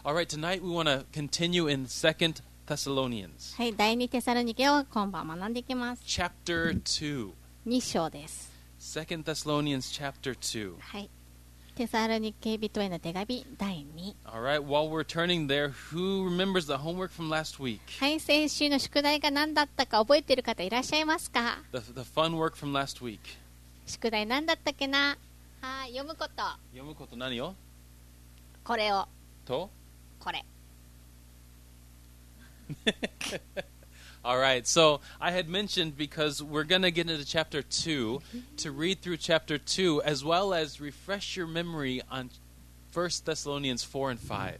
All right, tonight we want to continue in 2 Thessalonians. はい、第2テサロニケを今晩学んでいきます。 Chapter 2. 2章です。 2 Thessalonians chapter 2. はい。テサロニケ人への手紙第2。 All right, while we're turning there, who remembers the homework from last week? はい、先週の宿題が何だったか覚えている方いらっしゃいますか？ The fun work from last week. 宿題何だったっけな？はい、読むこと。 読むこと何よ？ これを。 と？ これ。 All right, so I had mentioned because we're going to get into chapter 2 to read through chapter 2 as well as refresh your memory on 1 Thessalonians 4 and 5.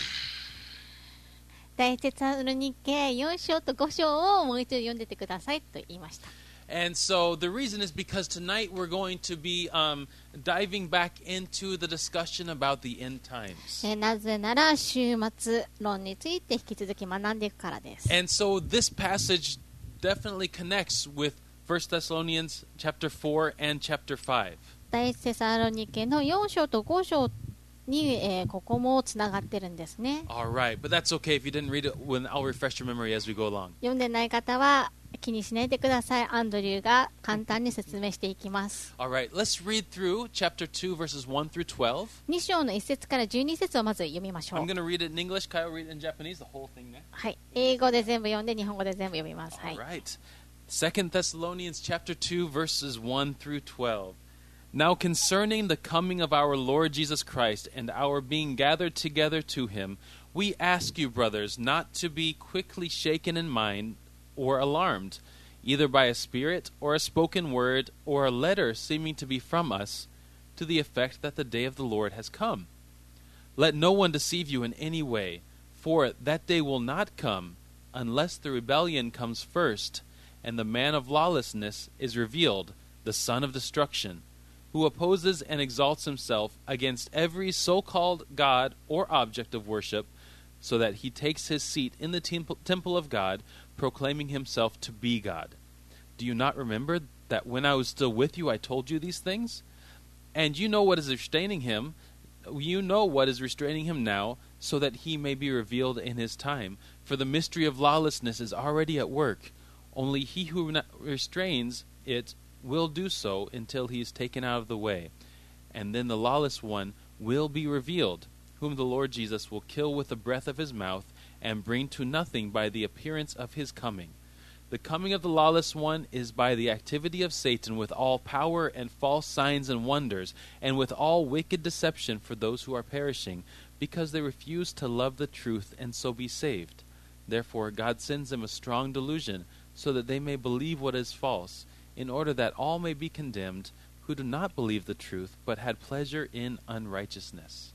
第テサロニケ4章と5章をもう一度読んでてくださいと言いました。 And so the reason is because tonight we're going to be diving back into the discussion about the end times. なぜなら終末論について引き続き学んでいくからです。 And so this passage definitely connects with 1 Thessalonians chapter 4 and chapter 5. 第テサロニケの4章と5章に、ここもつながってるんですね。 All right, but that's okay if you didn't read it. When I'll refresh your memory as we go along. 読んでない方は気にしないでください。アンドリューが簡単に説明していきます。 All right, let's read through chapter 2 verses 1 through 12. 2章の1節から12節をまず読みましょう。 I'm going to read it in English. Kyle read it in Japanese, the whole thing there. はい、英語で全部読んで日本語で全部読みます。は All い。 right. 2 Thessalonians chapter 2 verses 1 through 12. Now concerning the coming of our Lord Jesus Christ and our being gathered together to him, we ask you, brothers, not to be quickly shaken in mind or alarmed, either by a spirit or a spoken word or a letter seeming to be from us, to the effect that the day of the Lord has come. Let no one deceive you in any way, for that day will not come unless the rebellion comes first, and the man of lawlessness is revealed, the son of destruction, who opposes and exalts himself against every so-called God or object of worship, so that he takes his seat in the temple of God, proclaiming himself to be God. Do you not remember that when I was still with you I told you these things? And you know what is restraining him. You know what is restraining him now, so that he may be revealed in his time. For the mystery of lawlessness is already at work. Only he who restrains it will do so until he is taken out of the way. And then the lawless one will be revealed, whom the Lord Jesus will kill with the breath of his mouth and bring to nothing by the appearance of his coming. The coming of the lawless one is by the activity of Satan with all power and false signs and wonders, and with all wicked deception for those who are perishing, because they refuse to love the truth and so be saved. Therefore God sends them a strong delusion, so that they may believe what is false, in order that all may be condemned who do not believe the truth, but had pleasure in unrighteousness.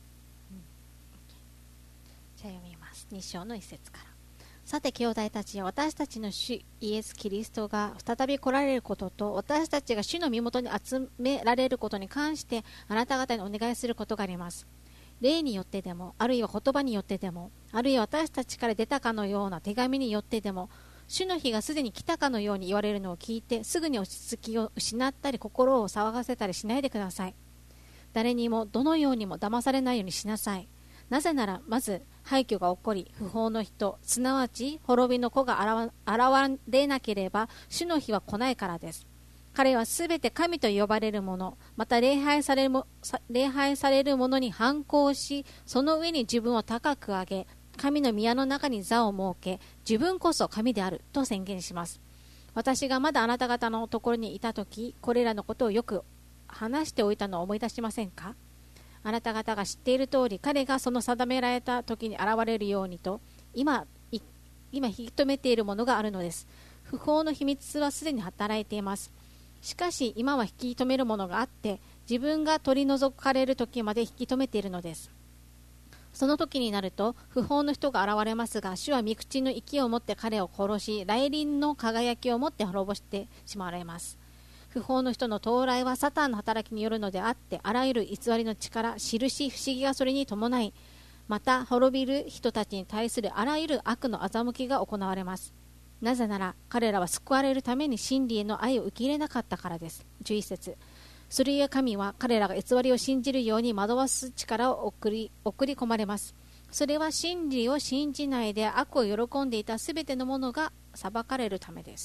じゃあ読みます。2章の1節から。さて兄弟たちよ、私たちの主イエス・キリストが再び来られることと、私たちが主の身元に集められることに関してあなた方にお願いすることがあります。霊によってでも、あるいは言葉によってでも、あるいは私たちから出たかのような手紙によってでも、主の日がすでに来たかのように言われるのを聞いて、すぐに落ち着きを失ったり心を騒がせたりしないでください。誰にもどのようにも騙されないようにしなさい。なぜならまず廃墟が起こり、不法の人、すなわち滅びの子が現れなければ主の日は来ないからです。彼はすべて神と呼ばれるもの、また礼拝されるものに反抗し、その上に自分を高く上げ、神の宮の中に座を設け、自分こそ神であると宣言します。私がまだあなた方のところにいたとき、これらのことをよく話しておいたのを思い出しませんか？あなた方が知っている通り、彼がその定められた時に現れるようにと、今引き止めているものがあるのです。不法の秘密はすでに働いています。しかし今は引き止めるものがあって、自分が取り除かれる時まで引き止めているのです。その時になると不法の人が現れますが、主は御口の息を持って彼を殺し、雷臨の輝きを持って滅ぼしてしまわれます。不法の人の到来はサタンの働きによるのであって、あらゆる偽りの力、印、不思議がそれに伴い、また滅びる人たちに対するあらゆる悪の欺きが行われます。なぜなら彼らは救われるために真理への愛を受け入れなかったからです。11節。それゆえ神は彼らが偽りを信じるように惑わす力を送り込まれます。 それは真理を信じないで悪を喜んでいたすべてのものが裁かれるためです。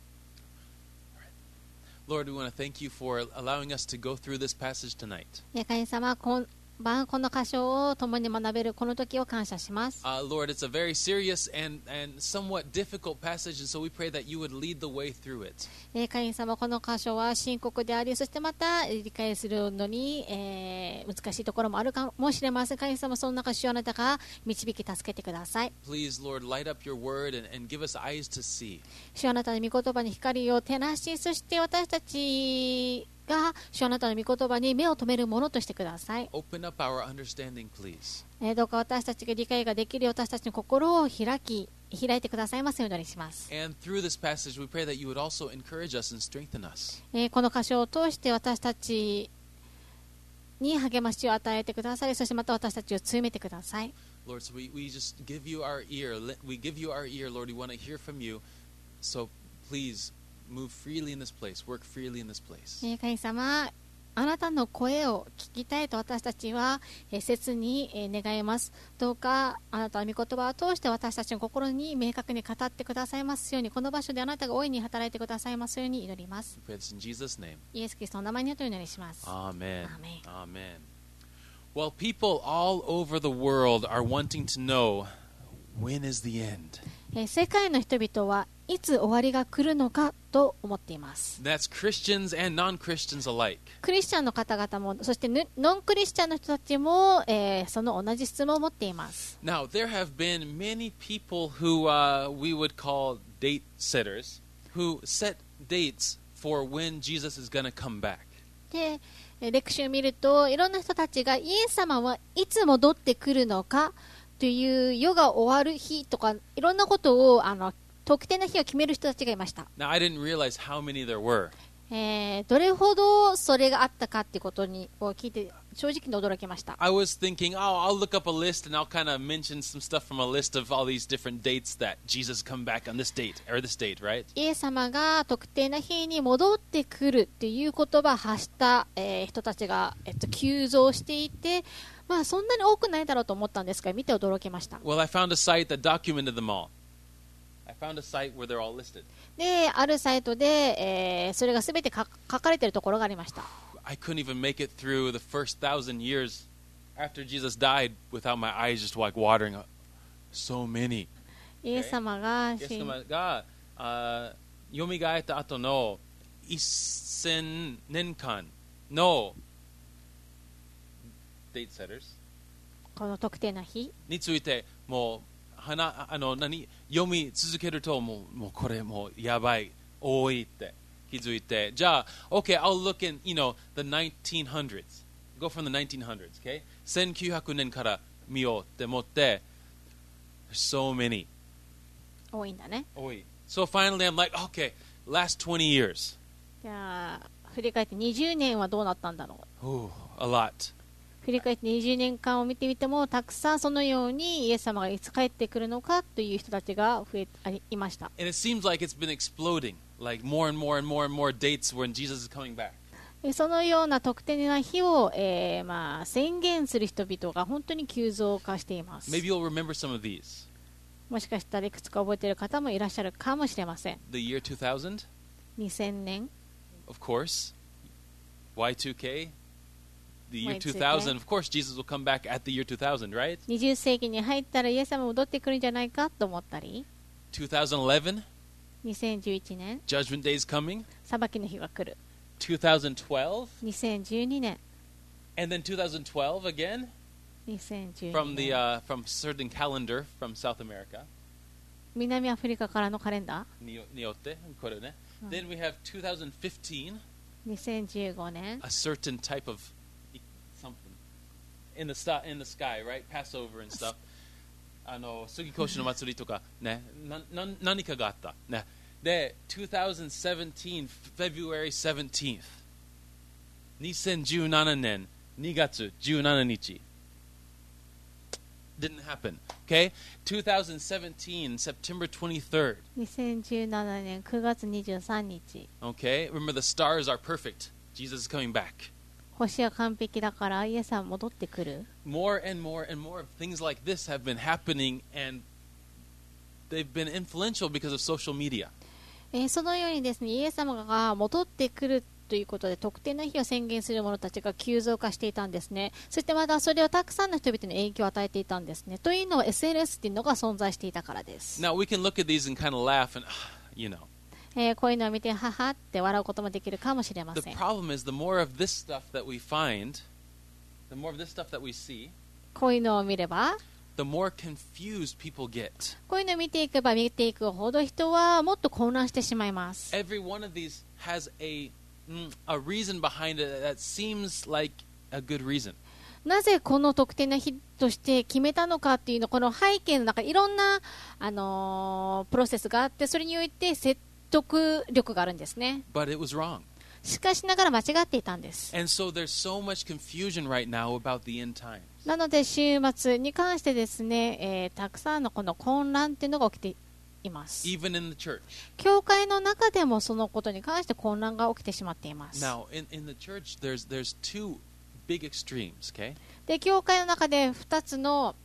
Lord, we want to thank you for allowing us to go through this passage tonight. 神様、今晩この箇所を共に学べるこの時を感謝します。 Lord, it's a very serious and somewhat difficult passage, and so we pray that you would lead the way through it. 神様、この箇所は深刻であり、そしてまた理解するのに、難しいところもあるかもしれません。神様、その中、主よあなたが導き助けてください。 Please, Lord, light up your word and give us eyes to see. 主よあなたの御言葉に光を照らし、そして私たちが主よあなたの御言葉に目を留めるものとしてください。 Open up our understanding, please. どうか私たちが理解ができるよう私たちの心を開いてくださいますようにお願いします。 And through this passage, we pray that you would also encourage us and strengthen us. この箇所を通して私たちに励ましを与えてくださり、そしてまた私たちを強めてください。 Lord, so we just give you our ear. We give you our ear, Lord. We want to hear from you. So please move freely in this place. Work freely in this place. 神様、あなたの声を聞きたいと私たちは切に願います。どうかあなたの御言葉を通して私たちの心に明確に語ってくださいますように、この場所であなたが大いに働いてくださいますように祈ります。 We pray this in Jesus' name. イエス・キリストの名前によってお祈りします。 Amen. Amen. Amen. Well, people all over the world are wanting to know, when is the end? 世界の人々はいつ終わりが来るのかと思っています。 That's Christians and non-Christians alike. クリスチャンの方々も、そしてノンクリスチャンの人たちも、その同じ質問を持っています。 Now, there have been many people who we would call date setters who set dates for when Jesus is going to come back. で、歴史を見るといろんな人たちがイエス様はいつ戻ってくるのかという世が終わる日とかいろんなことを特定な日を決める人たちがいました。 Now, I didn't realize how many there were. どれほどそれがあったかっていうことを聞いて正直に驚きました。 I was thinking, I'll look up a list and I'll kind of mention some stuff from a list of all these different dates that Jesus come back on this date or this date, right? イエス様が特定な日に戻ってくるっていう言葉を発した、人たちが、急増していて、まあそんなに多くないだろうと思ったんですが、見て驚きました。 Well, I found a site that documented them all. I found a site where they're all listed. で、あるサイトで、それがすべて書かれているところがありました。 I couldn't even make it through the first 1,000 years after Jesus died without my eyes just like watering. So many. イエス様がイエス様が蘇った後の1000年間のデートセッターズこの特定な日についてもう読み続けるともうこれもうやばい多いって気づいてじゃあ OK I'll look in the 1900s go from the 1900s okay 1900年から見ようって思って so many 多いんだね。 多い so finally I'm like OK last 20 years じゃあ振り返って20年はどうなったんだろう。 a lot 振り返って20年間を見てみてもたくさんそのようにイエス様がいつ帰ってくるのかという人たちがいました。 And it seems like it's been exploding like more and more and more and more dates when Jesus is coming back そのような特定な日を、宣言する人々が本当に急増化しています。 maybe you'll remember some of these もしかしたらいくつか覚えている方もいらっしゃるかもしれません。 the year 2000 2000年 of course Y2K the year Y2K 2000 of course Jesus will come back at the year 2000 right 20世紀に入ったらイエス様戻ってくるんじゃないかと思ったり、 2011 2011年 Judgment Day is coming 裁きの日が来る、 2012 2012年 and then 2012 again 2012 from 年 from certain calendar from South America 南アフリカからのカレンダによってこれね、then we have 2015 ー、2015年 a certain type of something in the sky right Passover and stuff 杉越の祭りとかね何かがあったねで2017 February 17th 2017年2月17日 didn't happen okay 2017 September 23rd 2017年9月23日 okay remember the stars are perfect Jesus is coming back 星は完璧だからイエスは戻ってくる。 More and more and more of things like this have been happening, and they've been influential because of social media. そのようにですね、イエス様が戻ってくるということで特定の日を宣言する者たちが急増化していたんですね。そしてまたそれをたくさんの人々に影響を与えていたんですね。というのは SNS というのが存在していたからです。 Now we can look at these and kind of laugh and, you know. こういうのを見てははって笑うこともできるかもしれま The せん。 problem is the more of this stuff that we find, the more of this stuff that we see, こういうのを見れば、 the more confused people get. こういうのを見ていけば見ていくほど人はもっと混乱してしまいます。 Every one of these has a reason behind it that seems like a good reason. なぜこの特定の日として決めたのかっていうの、この背景の中いろんな、プロセスがあって、それにおいて説得力があるんですね。 But it was wrong. しかしながら間違っていたんです。 And so there's so much confusion right now about the end times. なので週末に関してですね、たくさんのこの混乱っていうのが起きています。 Even in the church. 教会の中でもそのことに関して混乱が起きてしまっています。 Now, in the church, there's two big extremes, okay? で、教会の中で2つの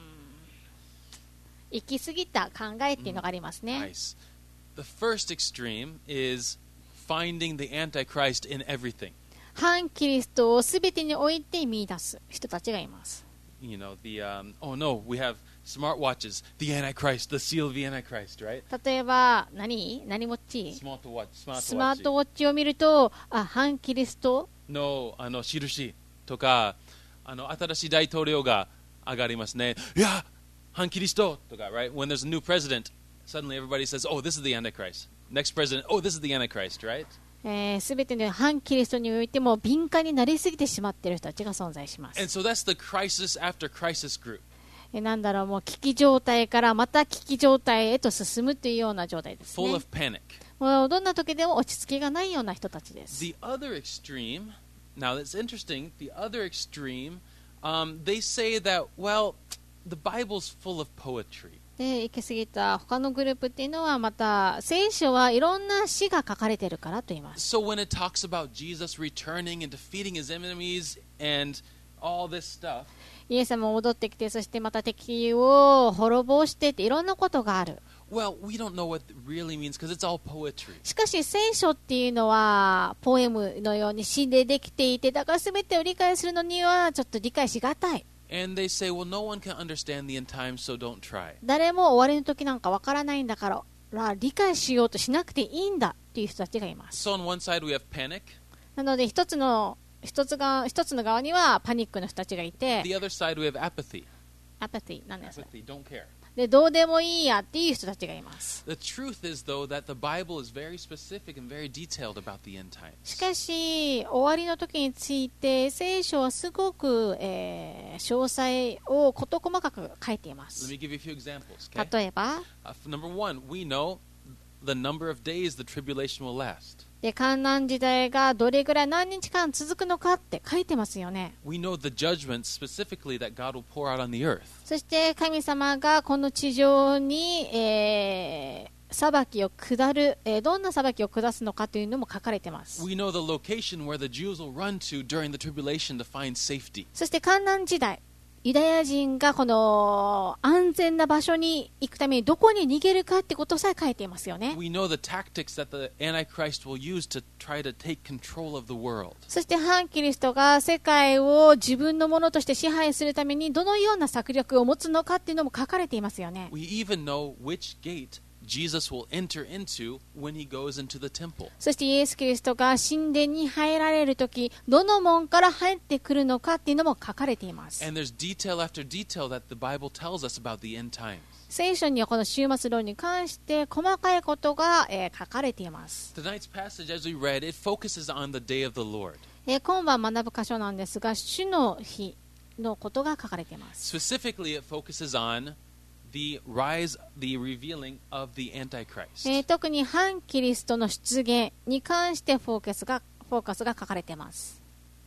行き過ぎた考えっていうのがありますね。 Nice. The first extreme is finding the Antichrist in everything. 反キリストをすべてにおいて見出す人たちがいます。 You know, oh no, we have smartwatches, the Antichrist, the seal of the Antichrist, right? 例えば何持ち Smart watch, スマートウォッチを見ると、反キリストの印とか、新しい大統領が上がりますね。いや、反キリストとか、right? When there's a new president, suddenly everybody says, oh, this is the Antichrist. Next president, oh, this is the Antichrist, right? すべての反キリストにおいても敏感になりすぎてしまっている人たちが存在します。 And so that's the crisis after crisis group. なんだろう、もう危機状態からまた危機状態へと進むというような状態ですね。 Full of panic. もうどんな時でも落ち着きがないような人たちです。 The other extreme, now that's interesting, the other extreme, they say that, well, the Bible's full of poetry. で、行き過ぎた他のグループっていうのはまた聖書はいろんな詩が書かれているからと言います。 So when it talks about Jesus returning and defeating his enemies and all this stuff, イエス様戻ってきて、そしてまた敵を滅ぼしてっていろんなことがある。 well, we don't know what it really means because it's all poetry. しかし聖書っていうのはポエムのように詩でできていて、だから全てを理解するのにはちょっと理解しがたい。 And they say, well, no one can understand the end times, so don't try. 誰も終わりの時なんかわからないんだから理解しようとしなくていいんだっていう人たちがいます。 So on one side we have panic, なので一つの側にはパニックの人たちがいて、 the other side we have apathy. アパティなんです。 Apathy, don't care. で、どうでもいいやっていう人たちがいます。 The truth is, though, that the Bible is very specific and very detailed about the end times. しかし終わりの時について聖書はすごく、詳細を事細かく書いていま Let す。 me give you a few examples. Okay? 例えば、 Number one, we know the number of days the tribulation will last. で、観難時代がどれぐらい何日間続くのかって書いてますよね。 We know the judgments specifically that God will pour out on the earth. そして神様がこの地上に、裁きを下る、どんな裁きを下すのかというのも書かれています。 We know the location where the Jews will run to during the tribulation to find safety. そして観難時代、ユダヤ人がこの安全な場所に行くためにどこに逃げるかってことさえ書いていますよね。 We know the tactics that the Antichrist will use to try to take control of the world. そして反キリストが世界を自分のものとして支配するためにどのような策略を持つのかっていうのも書かれていますよね。 We even know which gate Jesus will enter into when he goes into the temple. そしてイエス・キリストが神殿に入られるとき、どの門から入ってくるのかっていうのも書かれています。 And there's detail after detail that the Bible tells us about the end times. 聖書にはこの終末論に関して細かいことが、書かれています。 Tonight's passage, as we read, it focuses on the day of the Lord. 今晩学ぶ箇所なんですが、主の日のことが書かれています。 Specifically, it focuses on the revealing of the Antichrist. 特に反キリストの出現に関してフォーカスが書かれています。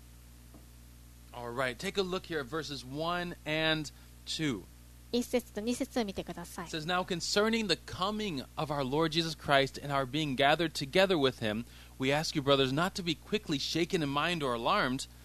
All right, take a look here at verses 1 and 2. 1節と2節を見てください。 It says, Now concerning the coming of our Lord Jesus Christ and our being gathered together with him, we ask you, brothers, not to be quickly shaken in mind or alarmed,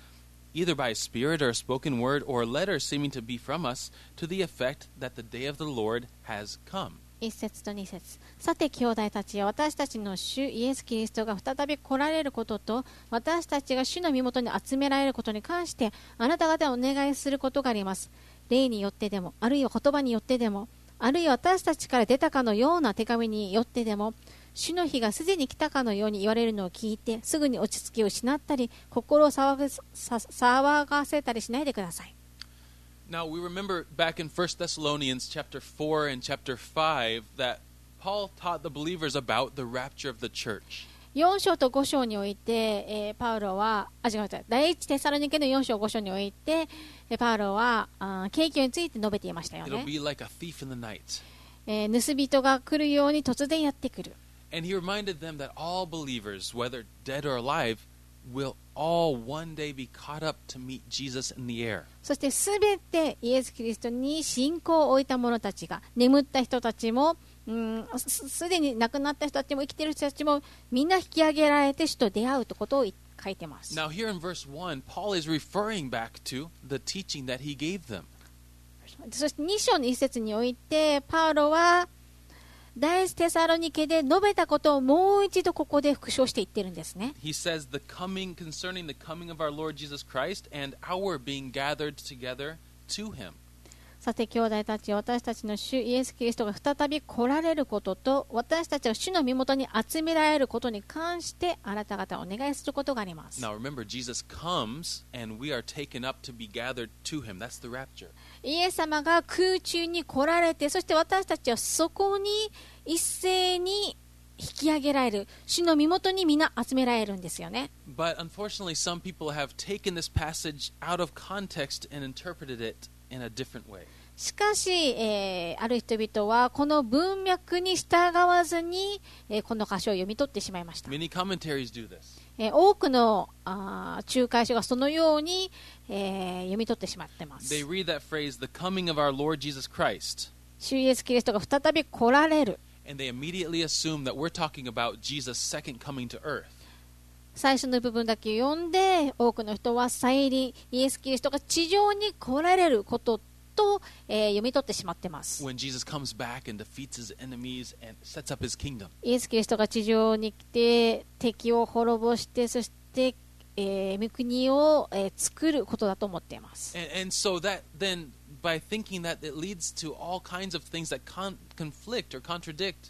either by a spirit or a spoken word or a letter seeming to be from us, to the effect that the day of the Lord has come. 1節と2節。さて兄弟たちや私たちの主イエス・キリストが再び来られることと、私たちが主の身元に集められることに関してあなた方にお願いすることがあります。霊によってでも、あるいは言葉によってでも、あるいは私たちから出たかのような手紙によってでも、主の日がすでに来たかのように言われるのを聞いて、すぐに落ち着きを失ったり、心を騒がせたりしないでください。 Now we remember back in 1 Thessalonians chapter 4 and chapter 5 that Paul taught the believers about the rapture of the church. 4章と5章において、パウロは、第一テサロニケの4章5章において、パウロは景気について述べていましたよ It'll ね。 be like a thief in the night. 盗人が来るように突然やってくる。 And he reminded them that all believers, whether dead or alive, will all one day be caught up to meet Jesus in the air. そしてすべてイエス・キリストに信仰を置いた者たちが、眠った人たちも、すでに亡くなった人たちも生きている人たちもみんな引き上げられて主と出会うということを書いてます。 Now here in verse 1, Paul is referring back to the teaching that he gave them. そして2章の1節においてパウロは第一テサロニケで述べたことをもう一度ここで復唱していってるんですね。 He says concerning the coming of our Lord Jesus Christ and our being gathered together to him. さて兄弟たち、私たちの主イエス・キリストが再び来られることと、私たちが主の身元に集められることに関してあなた方をお願いすることがあります。 Now remember, Jesus comes and we are taken up to be gathered to him. That's the rapture. イエス様が空中に来られて、そして私たちはそこに一斉に引き上げられる、主の身元にみんな集められるんですよね。 But unfortunately, some people have taken this passage out of context and interpreted it in a different way. しかし、ある人々はこの文脈に従わずに、この箇所を読み取ってしまいました。 Many commentaries do this. 多くの仲介書がそのように、読み取ってしまっています。 They read that phrase, the coming of our Lord Jesus Christ, 主イエス・キリストが再び来られる。 and they immediately assume that we're talking about Jesus' second coming to earth. 最初の部分だけ読んで、多くの人は再臨、イエス・キリストが地上に来られることと、読み取ってしまっています。 When Jesus comes back and defeats his enemies and sets up his kingdom. イエス・キリストが地上に来て敵を滅ぼして、そして、御国を、作ることだと思っています。 And so that then, by thinking that, it leads to all kinds of things that conflict or contradict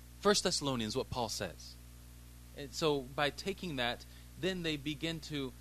1 Thessalonians, what Paul says. And so by taking that, then they begin to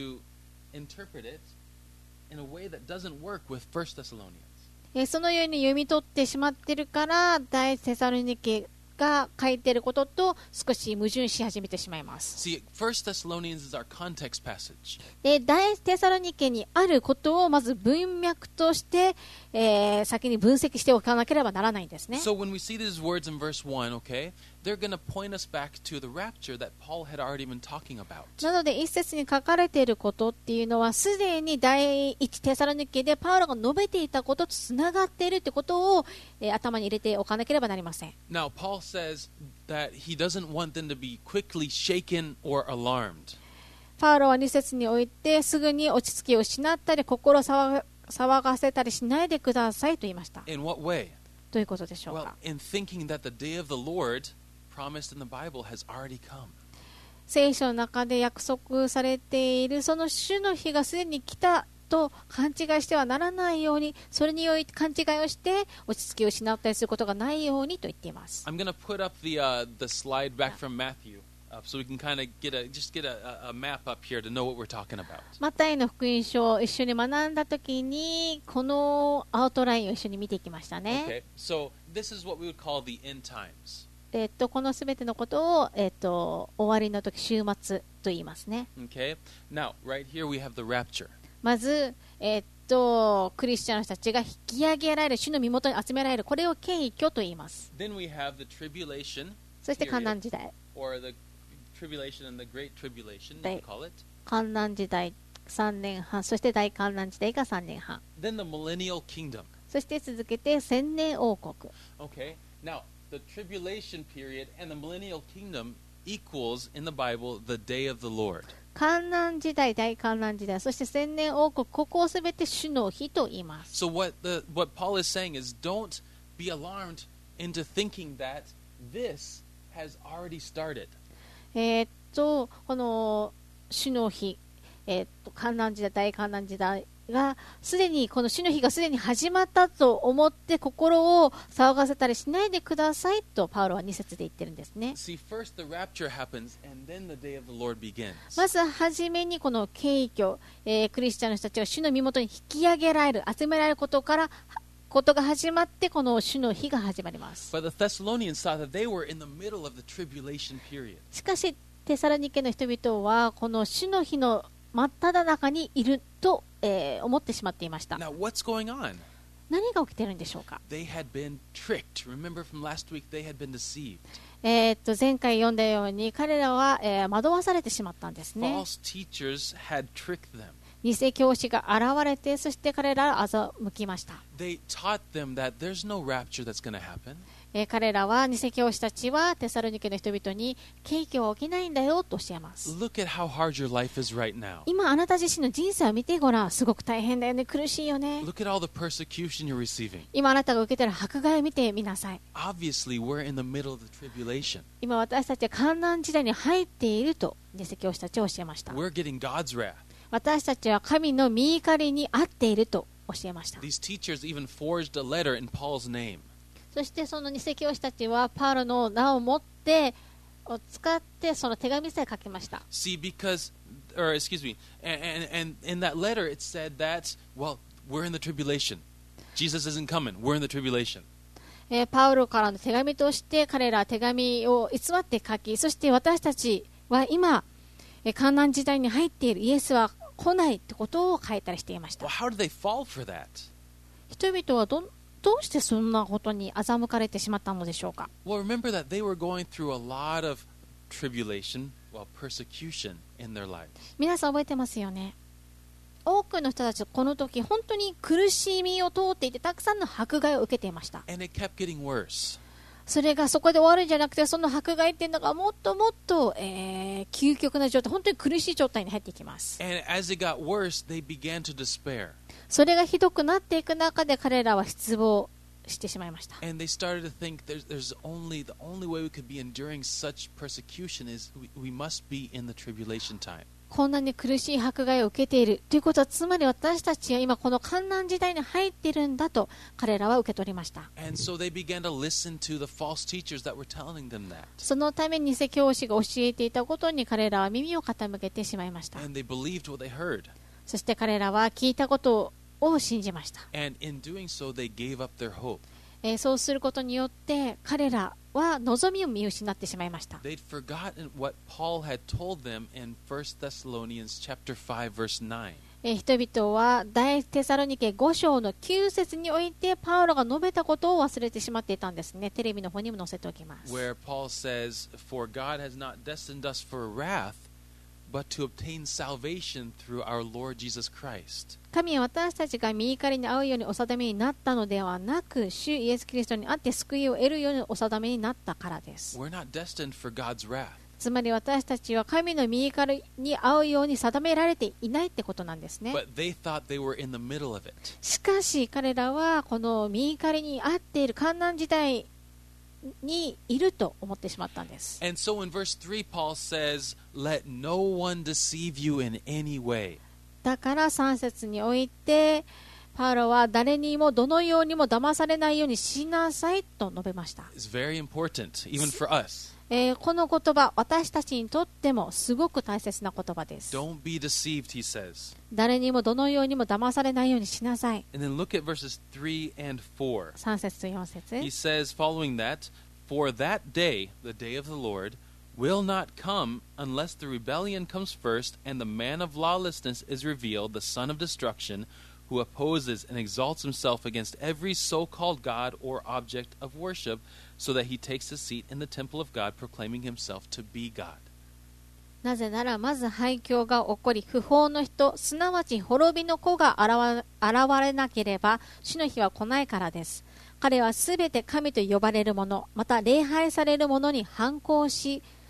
interpret it in a way that doesn't work with 1 Thessalonians. そのように読み取ってしまっているから第一テサロニケが書いていることと少し矛盾し始めてしまいます。 See, 1 Thessalonians is our context passage. で第一テサロニケにあることをまず文脈として、先に分析しておかなければならないんですね。 So when we see these words in verse 1, okay, they're going to point us back to the rapture that Paul had already been talking about. なので一節に書かれていることっていうのはすでに第一テサロニケでパウロが述べていたこととつながっているということを、頭に入れておかなければなりません。 Now, Paul says that he doesn't want them to be quickly shaken or alarmed. パウロは2節においてすぐに落ち着きを失ったり心を騒がせたりしないでくださいと言いました。 In what way? どういうことでしょう Well, か。 in thinking that the day of the Lord promised in the Bible has already come. 聖書の中で約束されているその主の日がすでに来たと勘違いしてはならないように、それにより勘違いをして落ち着きを失ったりすることがないようにと言っています。 I'm going to put up the slide back from Matthew so we can kind of get a map up here to know what we're talking about. マタイの福音書を一緒に学んだときにこのアウトラインを一緒に見ていきましたね。 Okay, so this is what we would call the end times. このすべてのことを、終わりの時終末と言いますね。 Okay, now right here we have the rapture. まず、クリスチャンの人たちが引き上げられる、主の身元に集められる、これを敬虚と言います。 Then we have the tribulation, そして観難時代、 or the tribulation and the great tribulation, you Right. call it. 観難時代3年半、そして大観難時代が3年半、 Then the millennial kingdom. そして続けて千年王国。 Okay, now the tribulation period and the millennial kingdom equals in the Bible the day of the Lord. 観覧時代、大観覧時代、そして千年王国、ここをすべて主の日と言います。 So what Paul is saying is, don't be alarmed into thinking that this has already started. この主の日、観覧時代、大観覧時代がすでにこの主の日がすでに始まったと思って心を騒がせたりしないでくださいとパウロは2節で言ってるんですね。 See, first the rapture happens, and then the day of the Lord begins. まずはじめにこの景挙、クリスチャンの人たちが主の身元に引き上げられる、集められることが始まって、この主の日が始まります。 But the Thessalonians saw that they were in the middle of the tribulation period. しかしテサロニケの人々はこの主の日の真っ只中にいると、思ってしまっていました。 Now, what's going on? 何が起きているんでしょうか。 They had been tricked. Remember from last week, they had been deceived. 前回読んだように彼らは、惑わされてしまったんですね。 False teachers had tricked them. 偽教師が現れて、そして彼らを欺きました。 They taught them that there's no rapture that's going to happen. 彼らは偽教師たちはテサロニケの人々に景挙は起きないんだよと教えます。 Look at how hard your life is right now. 今あなた自身の人生を見てごらん。すごく大変だよね、苦しいよね。 Look at all the persecution you're receiving. 今あなたが受けている迫害を見てみなさい。 Obviously, we're in the middle of the tribulation. 今私たちは観覧時代に入っていると偽教師たちは教えました。 We're getting God's wrath. 私たちは神の御怒りにあっていると教えました。 These teachers even forged a letter in Paul's name. そしてその偽教師たちはパウロの名を持って使ってその手紙さえ書きました。 See, excuse me, and in that letter it said that, well, we're in the tribulation. Jesus isn't coming. We're in the tribulation. パウロからの手紙として彼らは手紙を偽って書き、そして私たちは今観覧時代に入っている、イエスは来ないってことを書いたりしていました。 Well, how did they fall for that? 人々はどうしてそんなことに欺かれてしまったのでしょうか。 Well, remember that they were going through a lot of tribulation, persecution in their lives. 皆さん覚えてますよね。多くの人たちはこの時本当に苦しみを通っていて、たくさんの迫害を受けていました。 And it kept getting worse. それがそこで終わるんじゃなくて、その迫害っていうのがもっともっと、究極な状態、本当に苦しい状態に入っていきます。 And as it got worse, they began to despair. それがひどくなっていく中で彼らは失望してしまいました。 And they started to think the only way we could be enduring such persecution is we must be in the tribulation time. こんなに苦しい迫害を受けているということは、つまり私たちは今この観覧時代に入っているんだと彼らは受け取りました。 And so they began to listen to the false teachers that were telling them that. そのために偽教師が教えていたことに彼らは耳を傾けてしまいました。 And they believed what they heard. そして彼らは聞いたことを信じました。 And in doing so, they gave up their hope. そうすることによって彼らは望みを見失ってしまいました。 They'd forgotten what Paul had told them in 1 Thessalonians chapter 5, verse 9. 人々は大テサロニケ5章の9節においてパウロが述べたことを忘れてしまっていたんですね。テレビの方にも載せておきます。 Where Paul says, For God has not destined us for wrath, but to obtain salvation through our Lord Jesus Christ. 神は私たちが御怒りに遭うようにお定めになったのではなく、主イエス・キリストにあって救いを得るようにお定めになったからです。 We're not destined for God's wrath. つまり私たちは神の御怒りに遭うように定められていないってことなんですね。 But they thought they were in the middle of it. しかし彼らはこの御怒りに遭っている観覧時代にいると思ってしまったんです。 And so in verse 3, Paul says, Let no one deceive you in any way. だから3節においてパウロは誰にもどのようにも騙されないようにしなさいと述べました。 It's very important, even for us. この言葉、私たちにとってもすごく大切な言葉です。 Don't be deceived, he says. 誰にもどのようにも騙されないようにしなさい。 And then look at verses 3 and 4. 3節と4節。 He says, following that, For that day, the day of the Lord, will not come unless the rebellion comes first, and the man of lawlessness is revealed, the son of destruction, who opposes and exalts himself against every so-called God or object of worship, so that he takes a seat in the temple of God, proclaiming himself to be God. なぜならまず廃墟が起こり、不法の人、すなわち滅びの子が現れなければ主の日は来ないからです。彼はすべて神と呼ばれるもの、また礼拝されるものに反抗し、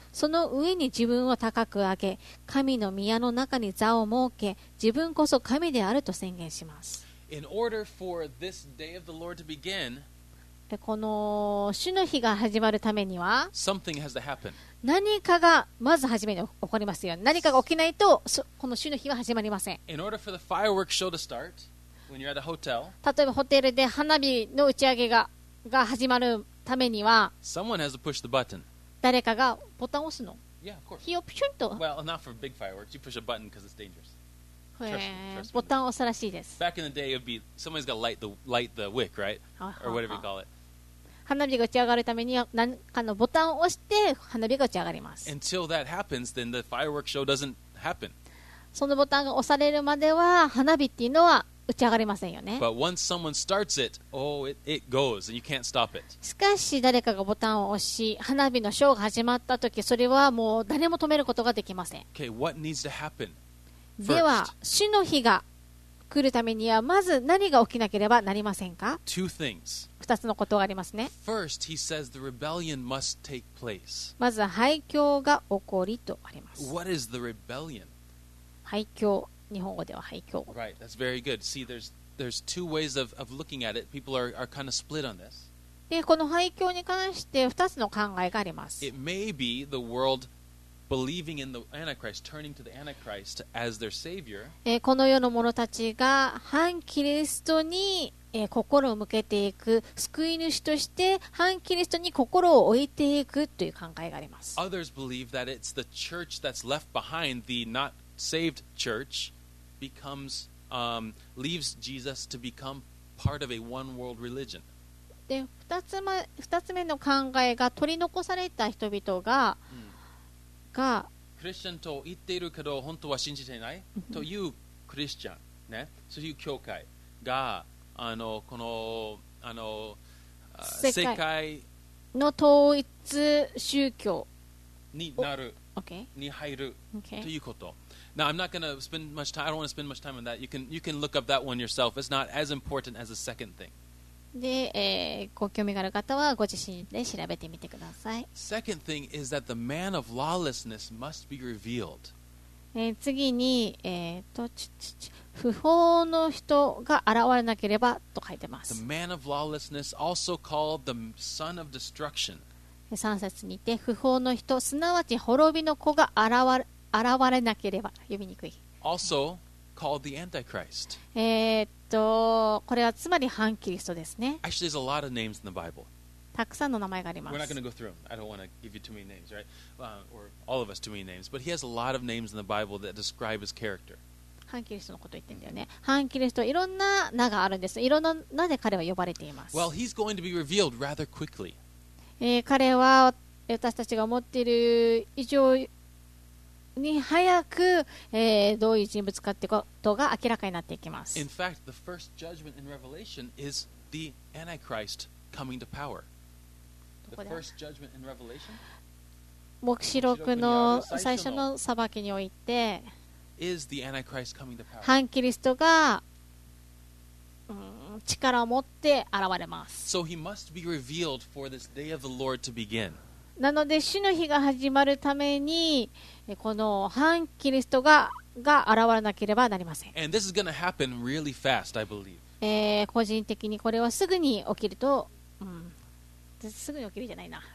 その上に自分を高く上げ、神の宮の中に座を設け、自分こそ神であると宣言します。 In order for this day of the Lord to begin, でこの主の日が始まるためには something has to happen. 何かがまず初めに起こりますよ。何かが起きないとこの主の日は始まりません。 In order for the fireworks show to start, when you're at a hotel, 例えばホテルで花火の打ち上げが始まるためには someone has to push the button. 誰かがボタンを押すの。 Yeah, of course. 火をピュンと、 Well, not for big fireworks. You push a button because it's dangerous. え trust me. ボタンを押すらしいです。 Back in the day, it would be somebody's got to light the wick, right? は Or は whatever you は call it. 花火が打ち上がるためには何かのボタンを押して花火が打ち上がります。 Until that happens, then the fireworks show doesn't happen. そのボタンが押されるまでは花火っていうのは打ち上がりませんよね。 But once someone starts it, it goes, and you can't stop it. しかし誰かがボタンを押し花火のショーが始まった時、それはもう誰も止めることができません。 Okay, what needs to happen? では主の日が来るためにはまず何が起きなければなりませんか。 Two things. 2つのことがありますね。 First, he says the rebellion must take place. まず廃墟が起こりとあります。 What is the rebellion? 廃墟、日本語では廃墟。 Right, that's very good. See, there's two ways of looking at it. People are kind of split on this. でこの廃墟に関して2つの考えがあります。 It may be the world believing in the Antichrist, turning to the Antichrist as their savior, この世の者たちが反キリストに心を向けていく、救い主として反キリストに心を置いていくという考えがあります。 others believe that it's the church that's left behind, the not saved church, leaves Jesus to become part of a one world religion. で2つ目の考えが取り残された人々が、 クリスチャンと言っているけど本当は信じていないというクリスチャン、ね、そういう教会がこの世界の統一宗教になる、 Okay. に入る Okay. ということ。Now, I'm not going to spend much time. I don't want to spend much time on that. You can look up that one yourself. It's not as important as the second thing. で、ご興味がある方はご自身で調べてみてください。 Second thing is that the man of lawlessness must be revealed. 次に、不法の人が現れなければと書いてま The す。 man of lawlessness, also called the son of destruction. 3節にて不法の人、すなわち滅びの子が現れなければ、読みにくい。 Also called the Antichrist. これはつまり反キリストですね。 Actually, there's a lot of names in the Bible. たくさんの名前がありま We're not す going to。go through them. I don't want to give you too many names, right? Or all of us too many names. But he has a lot of names in the Bible that describe his character. 反キリストのこと言ってんだよね。反キリスト、いろんな名があるんです。いろんな名で彼は呼ばれています。 Well, he's going to be revealed rather quickly. 彼は私たちが思っている以上に早く、どういう人物かってことが明らかになっていきます。 In fact, the first judgment in Revelation is the Antichrist coming to power. The first judgment in Revelation 黙示録の最初の裁きにおいて、 is the Antichrist coming to power. 反キリストが、力を持って現れます。 So he must be revealed for this day of the Lord to begin. なので主の日が始まるためにこの反キリストが現れなければなりません。 And this is going to happen really fast, I believe. 個人的にこれはすぐに起きると、すぐに起きるじゃないな。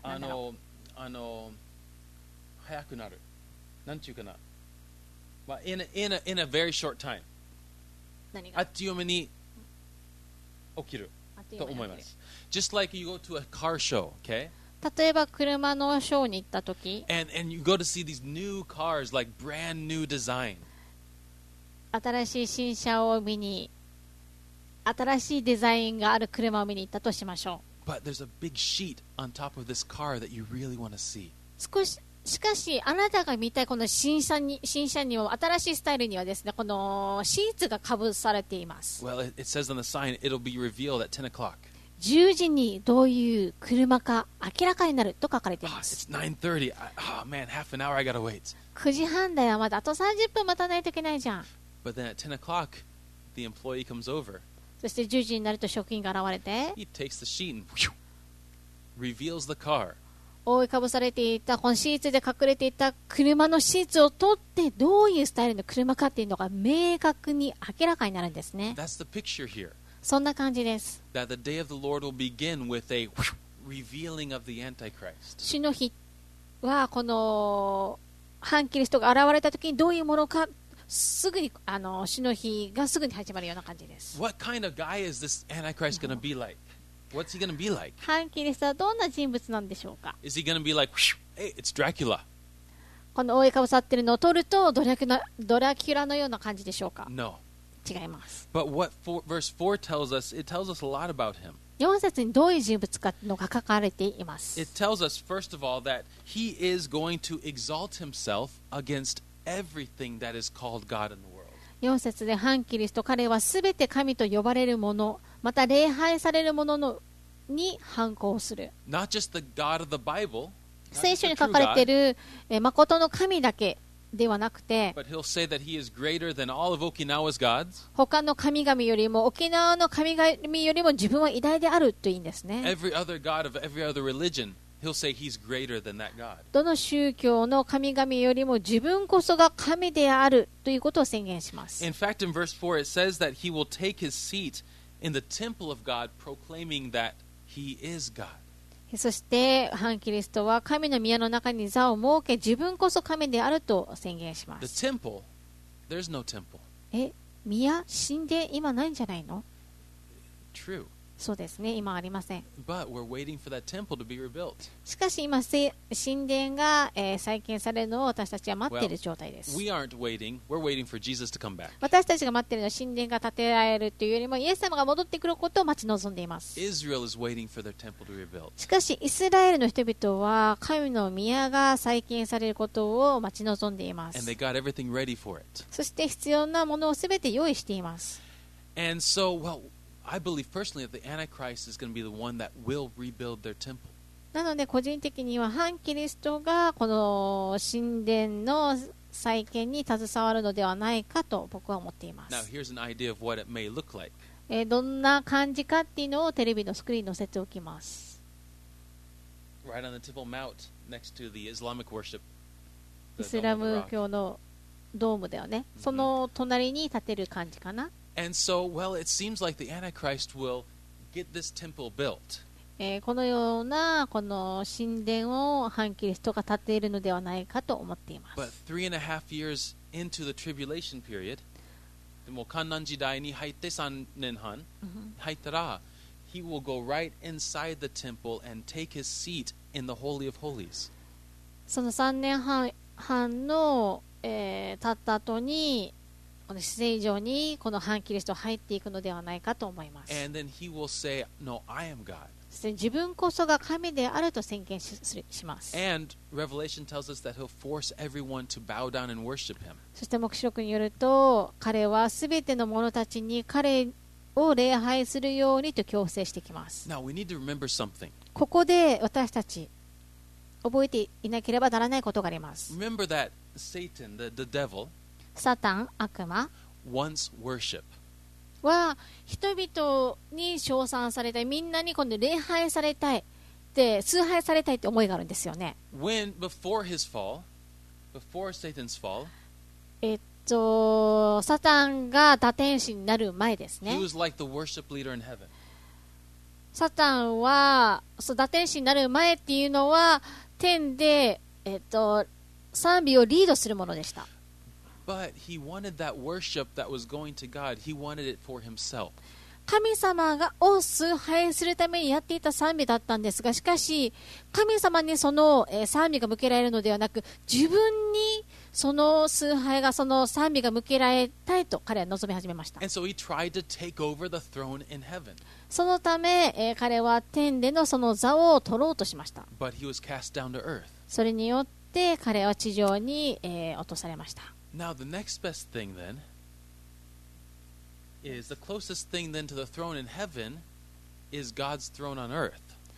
早くなる。なんていうかな。まあ、in a very short time. 何があっという間に起きると思います。Just like you go to a car show, okay? 例えば車のショーに行ったとき、 And you go to see these new cars, like brand new design. 新しい新車を見に、新しいデザインがある車を見に行ったとしましょう。 But there's a big sheet on top of this car that you really want to see. しかし、あなたが見たいこの新車にも新しいスタイルにはですね、このシーツがかぶされています。 Well, it says on the sign, it'll be revealed at 10 o'clock. 10時にどういう車か明らかになると書かれてい Oh, ます。 it's 9:30. Oh man, half an hour I gotta wait. 9時半だよ、まだあと30分待たないといけないじゃん。 But then at 10 o'clock, the employee comes over. そして10時になると職員が現れて、 He takes the sheet and reveals the car. 覆いかぶされていたこのシーツで隠れていた車のシーツを取ってどういうスタイルの車かっていうのが明確に明らかになるんですね。 That's the picture here. そんな感じです。 That the day of the Lord will begin with a revealing of the Antichrist. 主の日はこの反キリストが現れた時にどういうものかすぐに主の日がすぐに始まるような感じです。 What kind of guy is this Antichrist going to be like? What's he going to be like? 反キリストはどんな人物なんでしょうか。 Is he going to be like, hey, it's Dracula? この覆いかぶさっているのを取るとドラキュラのような感じでしょうか。 No. 違います。 But what verse 4 tells us, it tells us a lot about him. 4節にどういう人物かのが書かれています。 It tells us, first of all, that he is going to exalt himself against everything that is called God in the world. 4節で反キリスト、彼はすべて神と呼ばれるもの、また礼拝されるものに反抗する。 Not just the God of the Bible, not 聖 just 書 the に書 true かれてい God, る誠の神だけではなくて、 but he'll say that he is greater than all of Okinawa's gods. 他の神々よりも沖縄の神々よりも自分は偉大であるといいんですね。 Every other God of every other religion, he'll say he's greater than that God. どの宗教の神々よりも自分こそが神であるということを宣言します。 In fact, in verse 4, it says that he will take his seat in the temple of God, proclaiming that he is God. そして反キリストは神の宮の中に座を設け、自分こそ神であると宣言しま The す。 temple, there's no temple. 宮、神殿、今ないんじゃないの？ True. そうですね、今ありません。 But we're waiting for that temple to be rebuilt. しかし今、神殿が、再建されるのを私たちは待っている状態です。 We aren't waiting. We're waiting for Jesus to come back. 私たちが待っているのは神殿が建てられるというよりもイエス様が戻ってくることを待ち望んでいます。 Israel is waiting for their temple to be rebuilt. しかしイスラエルの人々は神の宮が再建されることを待ち望んでいま And す。 they got everything ready for it. そして必要なものをすべて用意しています。 And so, well, I believe personally that the Antichrist is going to be the one that will rebuild their temple. なので個人的には反キリストがこの神殿の再建に携わるのではないかと僕は思っていま Now, す。 here's an idea of what it may look like. どんな感じかっていうのをテレビのスクリーンに載せておきます。 Right on the Temple Mount, next to the Islamic worship. イ The ス Dome ラ of the ム Rock. 教のドームだよね。その隣に建てる感じかな。 And so, well, it seems like the Antichrist will get this temple built. このようなこの神殿を反キリストが建ているのではないかと思っていま But す。 3.5 years into the tribulation period, でも観覧時代に入って3年半入ったら、he will go right inside the temple and take his seat in the Holy of Holies. その3年半の、経った後にこの至聖所にこの反キリスト入っていくのではないかと思います。 And then he will say, no, I am God. そして自分こそが神であると宣言します。 And Revelation tells us that he'll force everyone to bow down and worship him. そして黙示録によると彼はすべての者たちに彼を礼拝するようにと強制してきます。 Now, we need to remember something. ここで私たち覚えていなければならないことがあります。 Remember that Satan, the devil, サタン、悪魔 wants worship. は人々に称賛されたい、みんなに今度礼拝されたいで崇拝されたいって思いがあるんですよね。 Before his fall, before Satan's fall, サタンが堕天使になる前ですね。 he was like the worship leader in heaven. サタンは堕天使になる前っていうのは天で、賛美をリードするものでした。 But he wanted that worship that was going to God. He wanted it for himself. 神様を崇拝するためにやっていた賛美だったんですが、しかし神様にその賛美が向けられるのではなく、自分にその崇拝がその賛美が向けられたいと彼は望み始めました。 And so he tried to take over the throne in heaven. そのため、彼は天でのその座を取ろうとしました。 But he was cast down to earth. それによって彼は地上に、落とされました。 Now, the next best thing then is the closest thing then to the throne in heaven is God's throne on earth.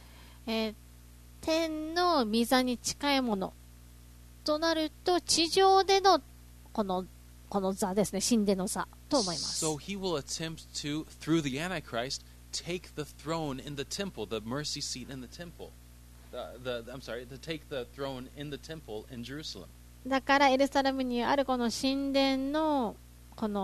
天の御座に近いものとなると地上でのこの座ですね、神殿の座と思います。 So he will attempt to, through the Antichrist, take the throne in the temple, the mercy seat in the temple. I'm sorry, to take the throne in the temple in Jerusalem. だからエルサレムにあるこの神殿のなん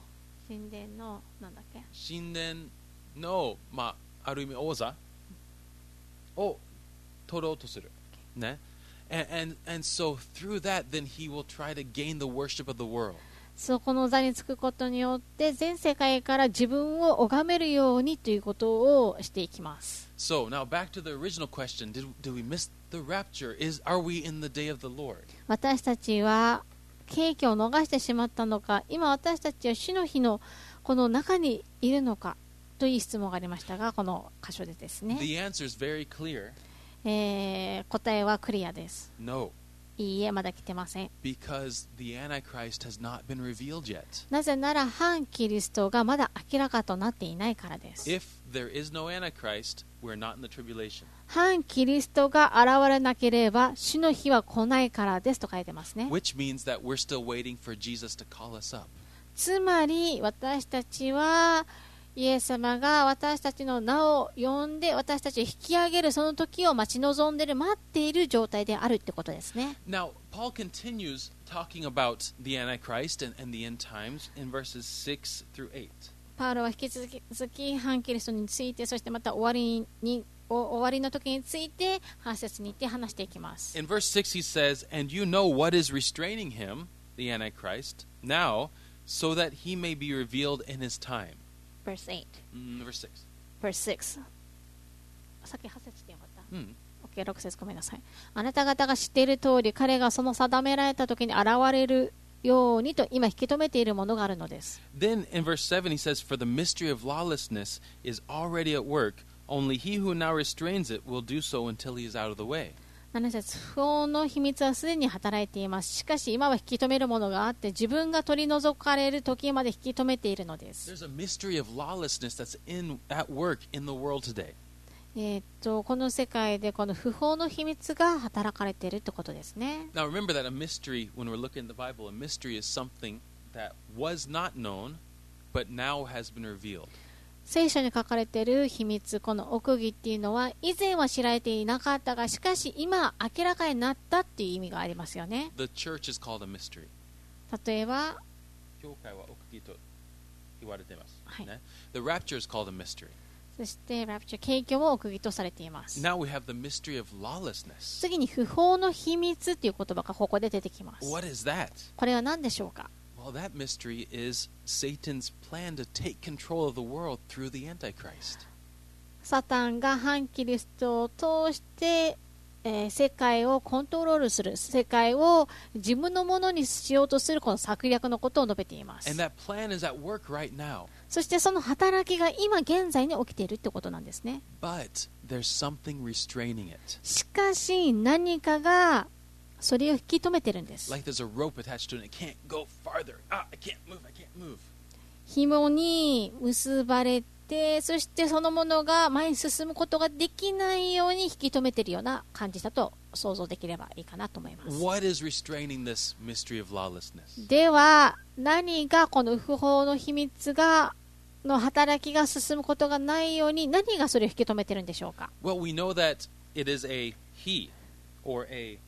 だっけ、 神殿の、ある意味王座を取ろうとする。ね。And so through that, then he will try to gain the worship of the world. そこの座につくことによって全世界から自分を拝めるようにということをしていきます。 So now back to the original question, did we miss the rapture? Are we in the day of the Lord? 私たちは景気を逃してしまったのか、今私たちは主の日のこの中にいるのかという質問がありましたが、この箇所でですね、 The answer is very clear. 答えはクリアです。 No, いいえ、まだ来てません。 because the Antichrist has not been revealed yet. なぜなら反キリストがまだ明らかとなっていないからです。 If there is no Antichrist, we're not in the tribulation. 反キリストが現れなければ主の日は来ないからですと書いてますね。 Which means that we're still waiting for Jesus to call us up. つまり私たちはイエス様が私たちの名を呼んで私たちを引き上げるその時を待ち望んでいる、待っている状態であるってことですね。 Now, Paul continues talking about the Antichrist and the end times in verses 6 through 8. パウロは引き続き反キリストについて、そしてまた終わりの時について8節に行って話していきます。 In verse 6 he says, And you know what is restraining him, the Antichrist, now, so that he may be revealed in his time. Verse 8 Verse 6. Verse 6、さっき8節でよかった、OK、6節ごめんなさい。あなた方が知っている通り、彼がその定められた時に現れるようにと今引き止めているものがあるのです。 Then in verse 7 he says, For the mystery of lawlessness is already at work, only he who now restrains it will do so until he is out of the way. 7節、不法の秘密はすでに働いています。しかし今は引き止めるものがあって、自分が取り除かれる時まで引き止めているのです。 There's a mystery of lawlessness that's at work in the world today. この世界でこの不法の秘密が働かれているってことですね。 Now remember that a mystery, when we're looking at the Bible, a mystery is something that was not known, but now has been revealed. 聖書に書かれている秘密、この奥義っていうのは以前は知られていなかったが、しかし今明らかになったっていう意味がありますよね。 The church is called a mystery. 例えば、 教会は奥義と言われています。 はい。 ね。The rapture is called a mystery. そしてラプチャー、景挙も奥義とされています。 Now we have the mystery of lawlessness. 次に不法の秘密っていう言葉がここで出てきます。 What is that? これは何でしょうか。 Well, that mystery is Satan's plan to take control of the world through the Antichrist. サタンが反キリストを通して、世界をコントロールする、世界を自分のものにしようとするこの策略のことを述べています。 And that plan is at work right now. そしてその働きが今現在に起きているってことなんですね。 But there's something restraining it. しかし何かがそれを引き止めてるんです。 Like there's a rope attached to it and it can't go farther. I can't move. 紐に結ばれて、そしてそのものが前に進むことができないように引き止めているような感じだと想像できればいいかなと思います。 What is restraining this mystery of lawlessness? では何がこの不法の秘密の働きが進むことがないように、何がそれを引き止めているんでしょうか。 Well, we know that it is a he or a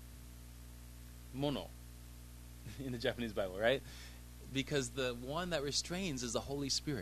mono in the Japanese Bible, right? Because the one that restrains is the Holy Spirit.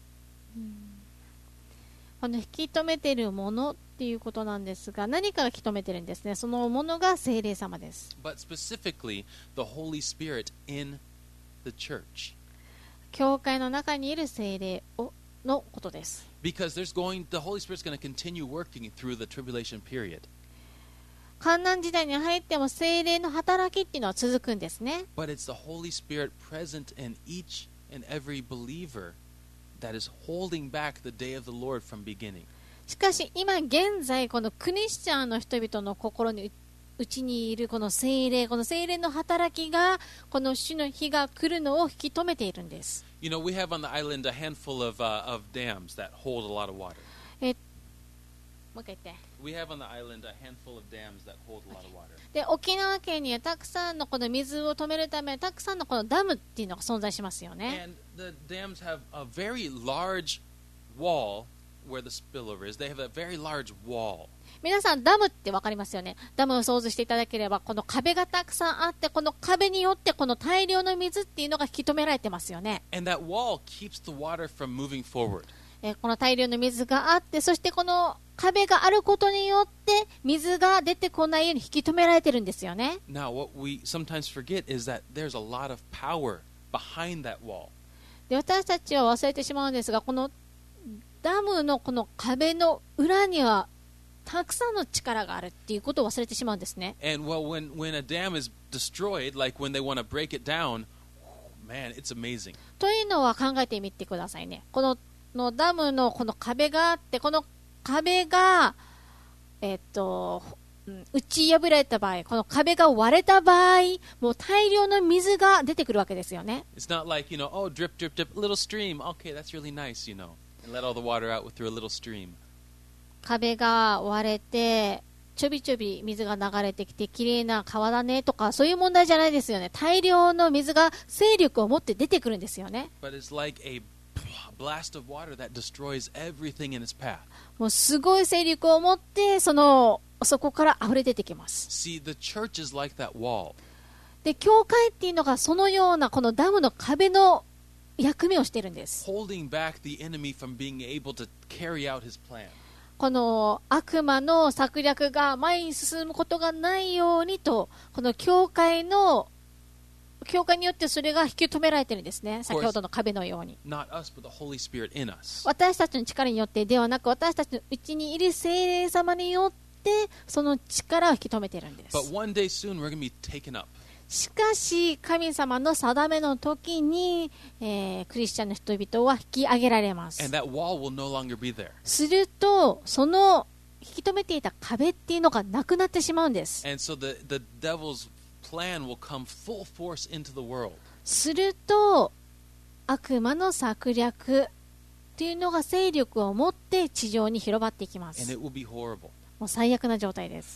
この引き止めているものっていうことなんですが、何かが引き止めてるんですね。そのものが聖霊様です。 But specifically, the Holy Spirit in the church. 教会の中にいる聖霊のことです。 Because the Holy Spirit's going to continue working through the tribulation period. 患難時代に入っても聖霊の働きっていうのは続くんですね。 But it's the Holy Spirit present in each and every believer that is holding back the day of the Lord from beginning. しかし今現在このクリスチャンの人々の心にうちにいるこの聖霊の働きがこの主の日が来るのを引き止めているんです。 You know, we have on the island a handful of dams that hold a lot of water. もう一回言って。 We have on the island a handful of dams that hold a lot of water. で、沖縄県にはたくさんのこの水を止めるためたくさんのこのダムっていうのが存在しますよね。 And the dams have a very large wall where the spillover is, they have a very large wall. 皆さんダムって分かりますよね。ダムを想像していただければ、この壁がたくさんあって、この壁によってこの大量の水っていうのが引き止められてますよね。 And that wall keeps the water from moving forward. この大量の水があって、そしてこの壁があることによって水が出てこないように引き止められてるんですよね。 Now, what we sometimes forget is that there's a lot of power behind that wall. で、私たちは忘れてしまうんですが、このダムのこの壁の裏にはたくさんの力があるっていうことを忘れてしまうんですね。 And well, when a dam is destroyed, like when they want to break it down, man, it's amazing. というのは考えてみてくださいね。このダムのこの壁があって、この壁が、打ち破られた場合、この壁が割れた場合、もう大量の水が出てくるわけですよね。 It's not like, oh, drip, drip, drip, little stream. Okay, that's really nice, and let all the water out through a little stream. 壁が割れて、ちょびちょび水が流れてきて、きれいな川だねとか、そういう問題じゃないですよね。大量の水が勢力を持って出てくるんですよね。 But it's like a blast of water that destroys everything in its path. もうすごい勢力を持って、そこから溢れ出てきます。 See, the church is like that wall. で、教会っていうのがそのようなこのダムの壁の役目をしているんです。 Holding back the enemy from being able to carry out his plan. この悪魔の策略が前に進むことがないようにと、この教会によってそれが引き止められているんですね。先ほどの壁のように。 Not us, but the Holy Spirit in us. 私たちの力によってではなく、私たちのうちにいる聖霊様によって、その力を引き止めているんです。 But one day soon we're going to be taken up. しかし、神様の定めの時に、クリスチャンの人々は引き上げられます。 And that wall will no longer be there. すると、その引き止めていた壁っていうのがなくなってしまうんです。 And so the devil's plan will come full force into the world. すると、悪魔の策略っていうのが勢力を持って地上に広がっていきま And す。 it will be horrible. もう最悪な状態です。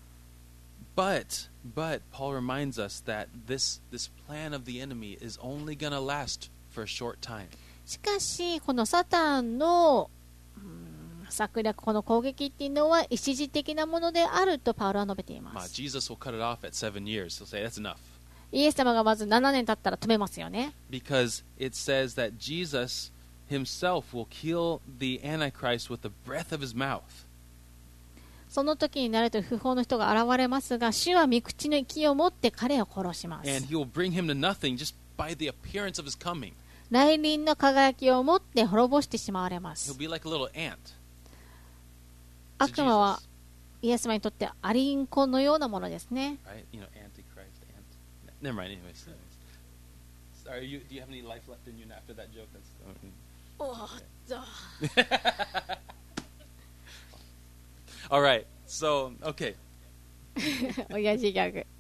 But Paul reminds us that this plan of the enemy is only going to last for a short time. しかし、このサタンの策略、この攻撃っていうのは一時的なものであるとパウロは述べています。 Jesus will cut it off at 7 years. He'll say that's enough. イエス様がまず7年経ったら止めますよね。 Because it says that Jesus himself will kill the Antichrist with the breath of his mouth. その時になると不法の人が現れますが、主は御口の息を持って彼を殺します。 And he will bring him to nothing just by the appearance of his coming. 来臨の輝きを持って滅ぼしてしまわれま He'll す。 be like a little ant. 悪魔はイエス様にとってアリンコのようなものですね。 Right? Antichrist, ant. Never mind. Anyways. Do you have any life left in you after that joke? All right. So, okay. 親父ギャグ。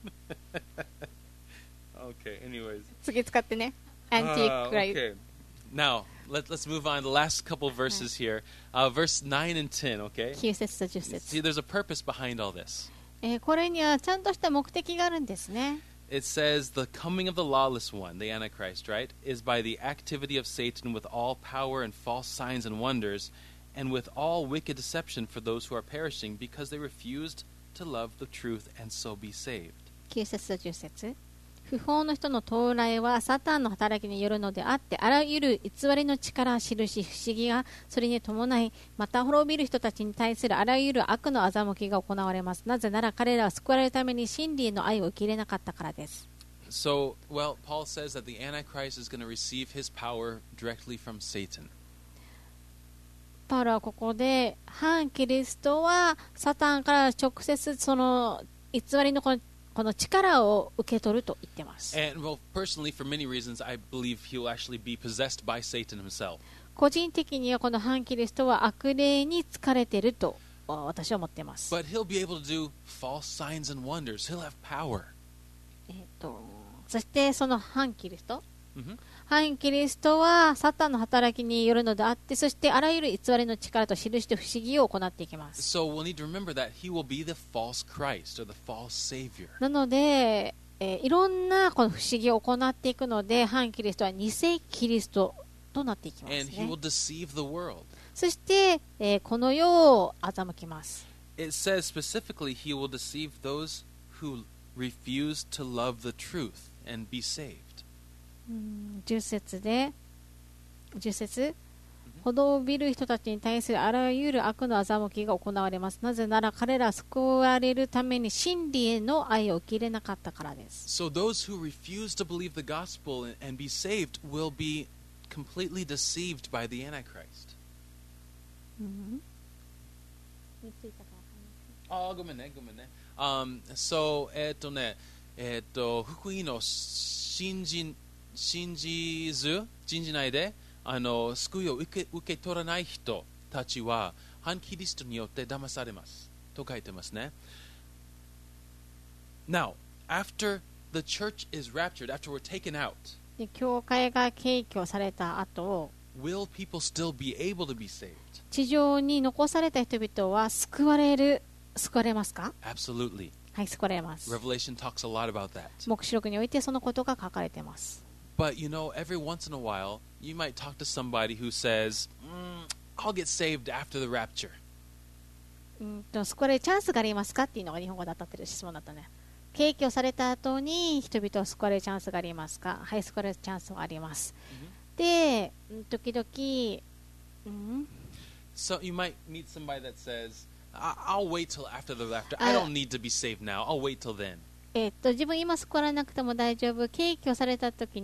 Okay. Anyways. 次使ってね。アンティークライ。 Okay. Now, let's move on. The last couple verses here. Verse 9 and 10, okay? 9節と10節。 See, there's a purpose behind all this. これにはちゃんとした目的があるんですね。 It says the coming of the lawless one, the Antichrist, right, is by the activity of Satan with all power and false signs and wonders, and with all wicked deception for those who are perishing, because they refused to love the truth and so be saved. 9節と10節。不法の人の到来はサタンの働きによるのであって、あらゆる偽りの力、印、不思議がそれに伴い、また滅びる人たちに対するあらゆる悪の欺きが行われます。なぜなら彼らは救われるために真理の愛を受け入れなかったからです。 So, well, Paul says that the Antichrist is going to receive his power directly from Satan. パウロはここで、反キリストはサタンから直接その偽りのこの力を受け取ると言っています。 And, well, personally, for many reasons, I believe he'll actually be possessed by Satan himself. 個人的にはこの反キリストは悪霊に疲れていると私は思っています。 But he'll be able to do false signs and wonders. He'll have power. そしてその反キリスト、 Mm-hmm. 反キリストはサタンの働きによるのであって、そしてあらゆる偽りの力と印と不思議を行っていきます。 So we'll need to remember that he will be the false Christ or the false Savior. なので、いろんなこの不思議を行っていくので、反キリストは偽キリストとなっていきます And he ね will。deceive the world. そして、この世を欺きます。 It says specifically he will deceive those who refuse to love the truth and be saved. 10節滅びる人たちに対するあらゆる悪の欺きが行われます。なぜなら彼らは救われるために真理への愛を受け入れなかったからです。 So those who refuse to believe the gospel and be saved will be completely deceived by the Antichrist. ごめんね。So 福音を信じないで救いを受け取らない人たちは反キリストによって騙されますと書いてますね。Now, after the church is raptured, after we're taken out, 教会が敬虚された後、 will people still be able to be saved? 地上に残された人々は救われますか？ Absolutely. はい、救われます。 Revelation talks a lot about that. 黙示録においてそのことが書かれています。 But you know, every once in a while, you might talk to somebody who says, I'll get saved after the rapture. 救われるチャンスがありますかっていうのが日本語だったってる質問だったね。敬虚された後に人々を救われるチャンスがありますか？はい、救われるチャンスはあります。で、時々、 So you might meet somebody that says, I'll wait till after the rapture. I don't need to be saved now. I'll wait till then. 自分今救われなくても大丈夫。敬虚された時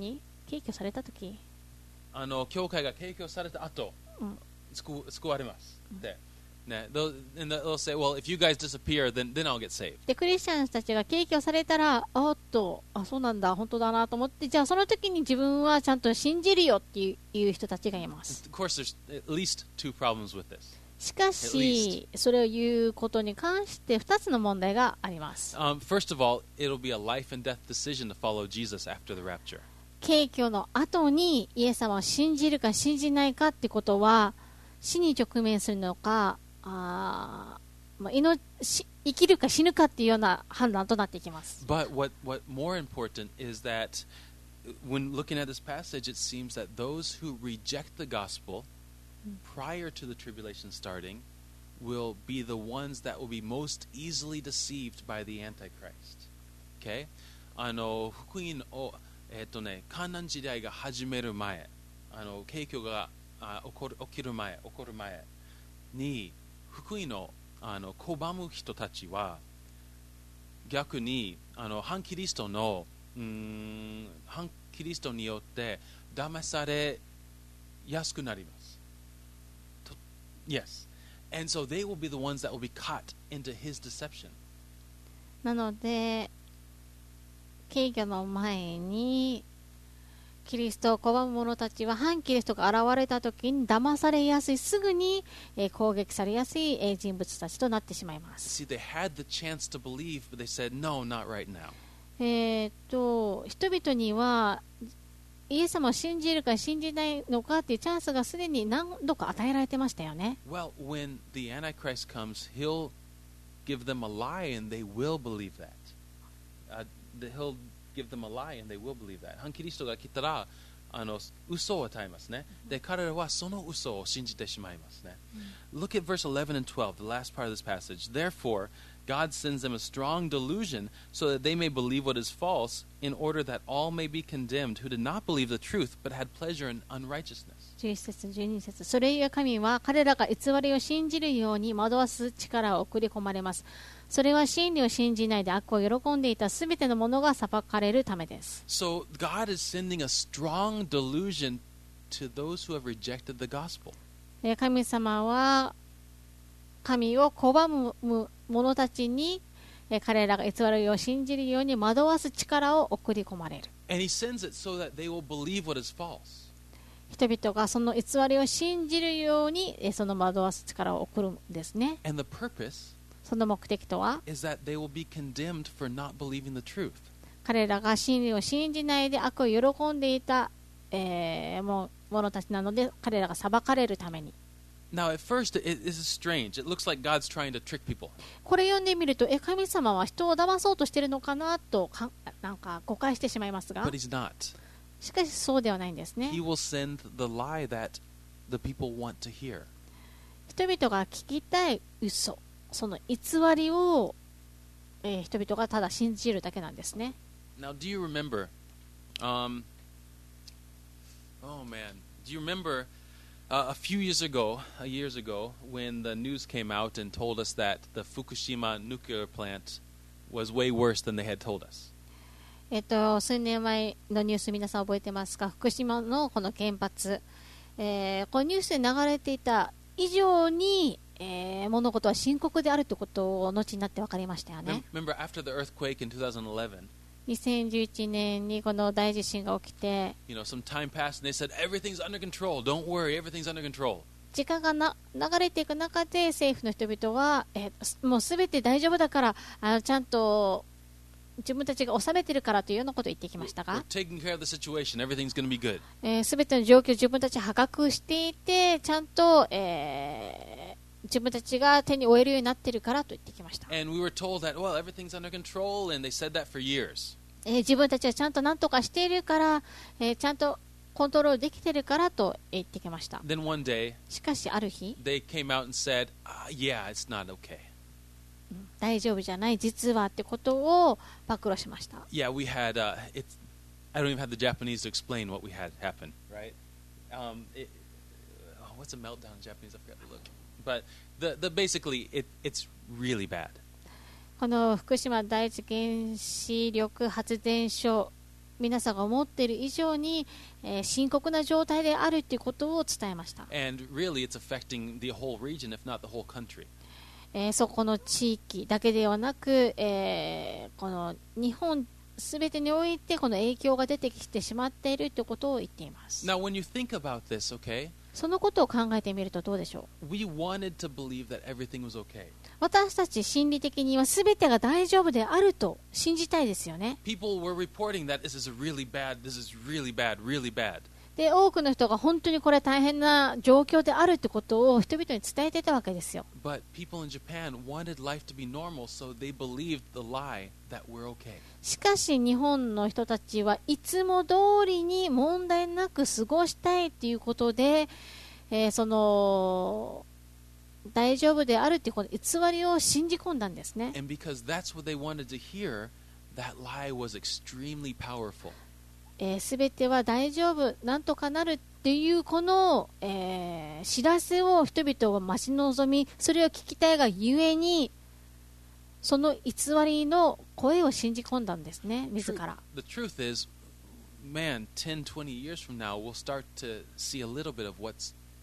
教会が敬虚された後、救われますって。ね、they'll say, well, if you guys disappear, then I'll get saved. で、クリスチャンたちが敬虚されたら、そうなんだ、本当だなと思って、じゃあその時に自分はちゃんと信じるよっていう人たちがいます。 Of course, there's at least two problems with this. しかし、それを言うことに関して2つの問題があります。 First of all, it'll be a life and death decision to follow Jesus after the rapture. 敬虚の後にイエス様を信じるか信じないかってことは、死に直面するのか、生きるか死ぬかっていうような判断となっていきます。 But what more important is that when looking at this passage, it seems that those who reject the gospel prior to the tribulation starting will be the ones that will be most easily deceived by the Antichrist. Okay? 福音を観覧時代が始める前、景況が起こる前に福音を拒む人たちは逆に反キリストによって騙されやすくなります。Yes. And so they will be the ones that will be caught into his deception. なので、敬虚の前にキリストを拒む者たちは反キリストが現れたときに騙されやすい、すぐに攻撃されやすい人物たちとなってしまいます。 See, they had the chance to believe, but they said, no, not right now. 人々にはイエス様を信じるか信じないのかっていうチャンスがすでに何度か与えられてましたよね。 Well, when the Antichrist comes, he'll give them a lie and they will believe that. He'll give them a lie and they will believe that. 反キリストが来たら嘘を与えますね。で、彼らはその嘘を信じてしまいますね。Look at verse 11 and 12, the last part of this passage. Therefore, God sends them a strong delusion so that they may believe what is false, in order that all may be condemned who did not believe the truth, but had pleasure in unrighteousness. 11節12節それゆえ神は彼らが偽りを信じるように惑わす力を送り込まれます。それは真理を信じないで悪を喜んでいたすべてのものが裁かれるためです。 So God is sending a strong delusion to those who have rejected the gospel. 神様は神を拒む者たちに彼らが偽りを信じるように惑わす力を送り込まれる。 And he sends it so that they will believe what is false. 人々がその偽りを信じるようにその惑わす力を送るんですね。 And the purpose その目的とは is that they will be condemned for not believing the truth. 彼らが真理を信じないで悪を喜んでいた、者たちなので彼らが裁かれるために。 Now, at first, it is strange. It looks like God's trying to trick people. これ読んでみると、神様は人を騙そうとしているのかなとなんか誤解してしまいますが、 But he's not. しかしそうではないんですね。 He will send the lie that the people want to hear. 人々が聞きたい嘘、その偽りを、人々がただ信じるだけなんですね。 Now, do you remember? Oh man, do you remember a few years ago, when the news came out and told us that the Fukushima nuclear plant was way worse than they had told us? 数年前のニュース、皆さん覚えてますか？福島のこの原発、このニュースで流れていた以上に、物事は深刻であるということを後になって分かりましたよね。 Remember after the earthquake in 2011? 2011年にこの大地震が起きて、 some time passed and they said everything's under control. Don't worry, everything's under control. 時間が流れていく中で政府の人々は、もうすべて大丈夫だからちゃんと自分たちが収めてるからというようなことを言ってきましたが、 We're taking care of the situation. Everything's going to be good. すべての状況を自分たち把握していて、ちゃんと、自分たちが手に負えるようになっているからと言ってきました。 And we were told that, well, everything's under control, and they said that for years. 自分たちはちゃんと何とかしているから、ちゃんとコントロールできているからと言ってきました。 Then one day, しかしある日、 they came out and said, yeah, it's not okay. 大丈夫じゃない、実はってことを暴露しました。 Yeah, we had, I don't even have the Japanese to explain what we had happen, right? What's a meltdown in Japanese? I forgot to look. But basically, it's really bad. この福島第一原子力発電所、皆さんが思っている以上に、深刻な状態であるということを伝えました。 And really, it's affecting the whole region, if not the whole country. そこの地域だけではなく、この日本すべてにおいてこの影響が出てきてしまっているということを言っています。 Now, when you think about this, okay, そのことを考えてみるとどうでしょう。 we wanted to believe that everything was okay. 私たち心理的にはすべてが大丈夫であると信じたいですよね。 People were reporting that this is really bad, really bad. で、多くの人が本当にこれ大変な状況であるということを人々に伝えていたわけですよ。 But people in Japan wanted life to be normal, so they believed the lie that we're okay. しかし日本の人たちはいつも通りに問題なく過ごしたいということで、その大丈夫であるというこの偽りを信じ込んだんですね。 And because that's what they wanted to hear, that lie was extremely powerful. すべては大丈夫、なんとかなるっていうこの、知らせを人々は待ち望み、それを聞きたいがゆえに、その偽りの声を信じ込んだんですね、自ら。 The truth is, man, 10, 20 years from now, we'll start to see a little bit of what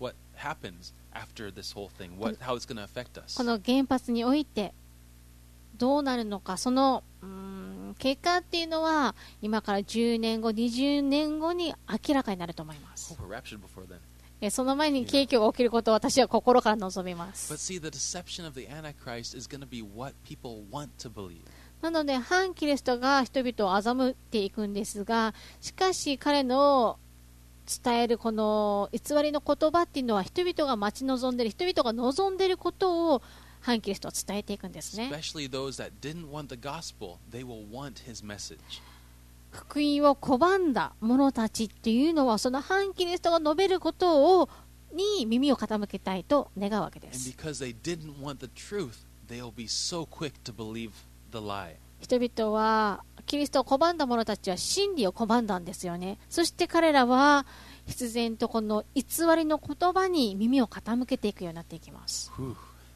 happens after this whole thing, how it's going to affect us. この原発においてどうなるのか、その結果っていうのは今から10年後、20年後に明らかになると思います。 Hope we're raptured before then. その前に景気が起きることを私は心から望みま But す。 see, the deception of the Antichrist is going to be what people want to believe. なので反キリストが人々を欺いていくんですが、しかし彼の伝えるこの偽りの言葉っていうのは人々が待ち望んでいる、人々が望んでいることを反キリストは伝えていくんですね。 Especially those that didn't want the gospel, they will want his message. 福音を拒んだ者たちっていうのはその反キリストが述べることに耳を傾けたいと願うわけで And す。 because they didn't want the truth, they'll be so quick to believe the lie. 人々はキリストを拒んだ者たちは真理を拒んだんですよね。そして彼らは必然とこの偽りの言葉に耳を傾けていくようになっていきます。 Whew.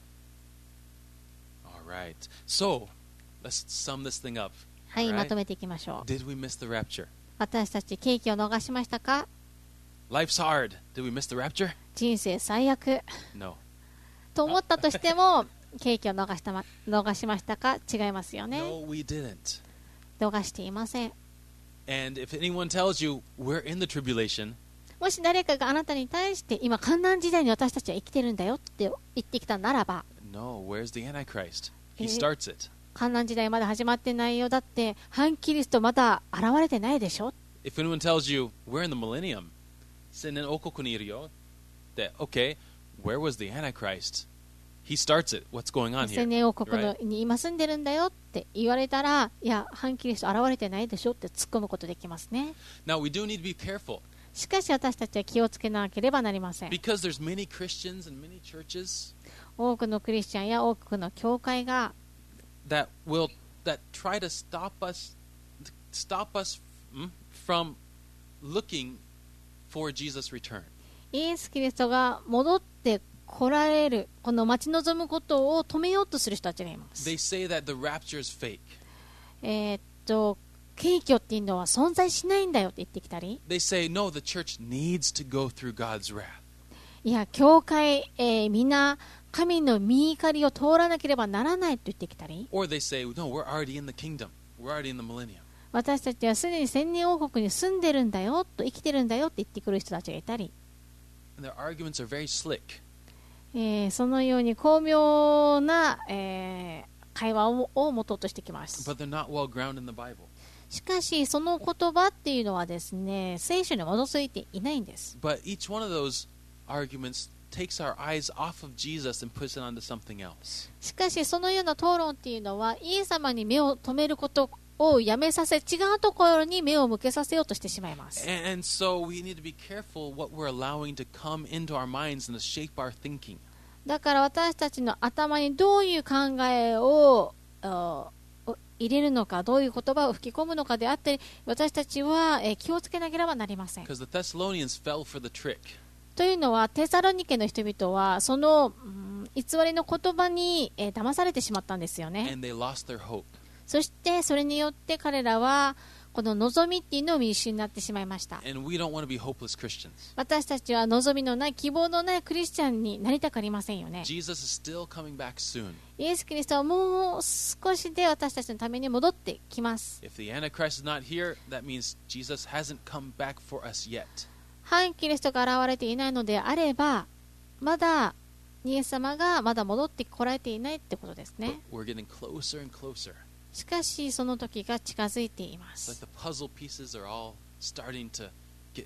All right. So, let's sum this thing up. はい、 Alright. まとめていきましょう。 Did we miss the rapture? 私たち景気を逃しましたか？ Life's hard. Did we miss the rapture? 人生最悪 No. と思ったとしても景気を逃しましたか？違いますよね。 No, we didn't. 逃していません。 And if anyone tells you we're in the tribulation, もし誰かがあなたに対して今観難時代に私たちは生きてるんだよって言ってきたならば、 no, where's the Antichrist? He Eh. starts it. 観難時代まだ始まってないよ、だって反キリストまだ現れてないでしょ。 If anyone tells you we're in the millennium, okay, where was the Antichrist? He starts it. What's going on 2000 here? 年王国 Right? に今住んでるんだよって言われたら、いや反キリスト現れてないでしょって突っ込むことできますね。 Now, we do need to be careful. しかし私たちは気をつけなければなりません。 Because there's many Christians and many churches 多くのクリスチャンや多くの教会が that try to stop us from looking for Jesus' return. イエス・キリストが戻って来られるこの待ち望むことを止めようとする人たちがいます。 They say that the rapture is fake. 景挙っていうのは存在しないんだよって言ってきたり、 They say, no, the church needs to go through God's wrath. いや教会、みんな神の御怒りを通らなければならないと言ってきたり、 Or they say, no, we're already in the kingdom. We're already in the millennium. 私たちはすでに千年王国に住んでるんだよと生きてるんだよって言ってくる人たちがいたり、 And their arguments are very slick. そのように巧妙な、会話を持とうとしてきます。 But they're not well grounded in the Bible. しかしその言葉っていうのはですね、聖書に基づいていないんです。 But each one of those arguments takes our eyes off of Jesus and puts it onto something else. しかしそのような討論っていうのはイエス様に目を留めることをやめさせ、違うところに目を向けさせようとしてしまいます。 And so we need to be careful what we're allowing to come into our minds and to shape our thinking. だから私たちの頭にどういう考えを入れるのか、どういう言葉を吹き込むのかであって、私たちは気をつけなければなりません。 Because the Thessalonians fell for the trick. というのはテサロニケの人々はその、偽りの言葉に、騙されてしまったんですよね。 And they lost their hope. そしてそれによって彼らはこの望みっていうのを見失になってしまいました。 And we don't want to be hopeless Christians. 私たちは望みのない希望のないクリスチャンになりたくありませんよね。 Jesus is still coming back soon. イエス・キリストはもう少しで私たちのために戻ってきます。 If the Antichrist is not here, that means Jesus hasn't come back for us yet. 反キリストが現れていないのであれば、まだイエス様がまだ戻ってこられていないってことですね。 But we're getting closer and closer. しかしその時が近づいていま It's like す。 the puzzle pieces are all starting to get,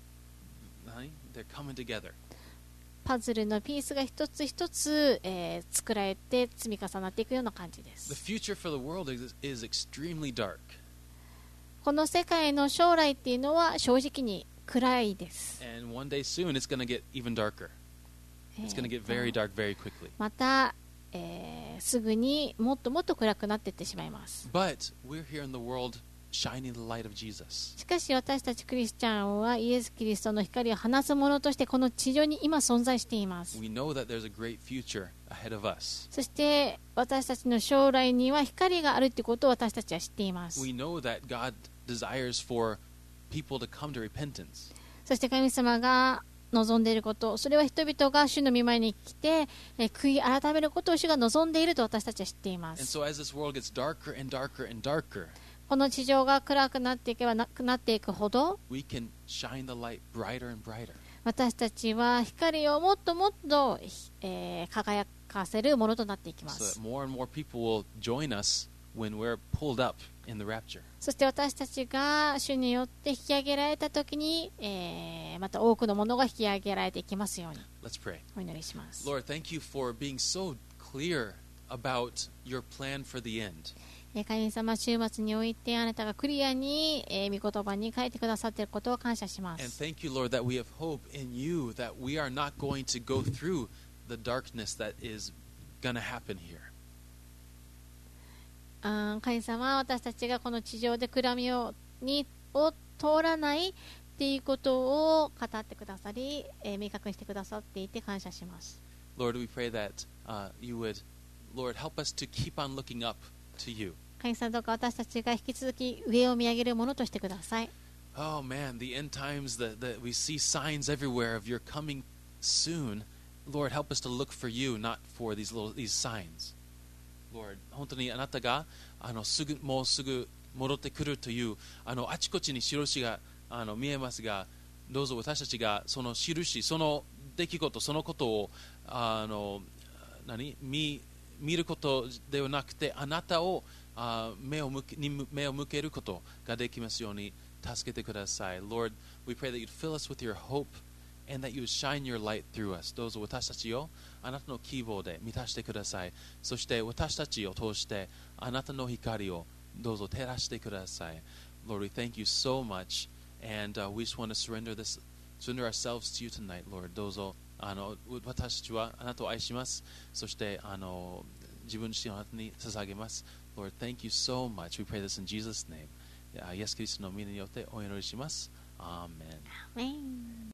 they're coming together. パズルのピースが一つ一つ、作られて積み重なっていくような感じで The す。 future for the world is extremely dark. この世界の将来っていうのは正直に暗いです。 And one day soon it's going to get even darker. It's going to get very dark very quickly. また、すぐにもっともっと暗くなっていってしまいます。 But we're here in the world shining the light of Jesus. しかし私たちクリスチャンはイエス・キリストの光を放つものとしてこの地上に今存在しています。 We know that there's a great future ahead of us. そして私たちの将来には光があるということを私たちは知っています。 We know that God desires for people to come to repentance. そして神様が望んでいること、それは人々が主の御前に来て悔い改めることを主が望んでいると私たちは知っていま And す。 so as this world gets darker and darker and darker, この地上が暗くなっていけばなくなっていくほど、 we can shine the light brighter and brighter. 私たちは光をもっともっと、輝かせるものとなっていきま So す。 that more and more people will join us when we're pulled up in the rapture. そして私たちが主によって引き上げられたときに、また多くのものが引き上げられていきますように Let's pray. お祈りします。 Lord, thank you for being so clear about your plan for the end. 神様、週末においてあなたがクリアに、御言葉に書いてくださっていることを感謝しま And す。 thank you, Lord, that we have hope in you, that we are not going to go through the darkness that is going to happen here. 神様、私たちがこの地上で暗闇を通らないっていうことを語ってくださり、明確にしてくださっていて感謝します。 Lord, we pray that you would, Lord, help us to keep on looking up to you. 神様、どうか私たちが引き続き上を見上げるものとしてください。 Oh man, the end times, we see signs everywhere of your coming soon. Lord, help us to look for you, not for these signs. Lord, 本当にあなたがもうすぐ戻ってくるというあちこちに印が見えますが、どうぞ私たちがその印、その出来事、そのことを見ることではなくて、あなたを目を向けることができますように助けてください。Lord, we pray that you'd fill us with your hope and that you would shine your light through us. どうぞ私たちをあなたの希望で満たしてください。そして私たちを通してあなたの光をどうぞ照らしてください。Lord, we thank you so much And we just want to surrender ourselves to you tonight, Lord. どうぞ私たちはあなたを愛します。そして自分自身をあなたに捧げます。Lord, thank you so much. We pray this in Jesus' name. イエス・キリストの皆によってお祈りします。アーメン。 アーメン。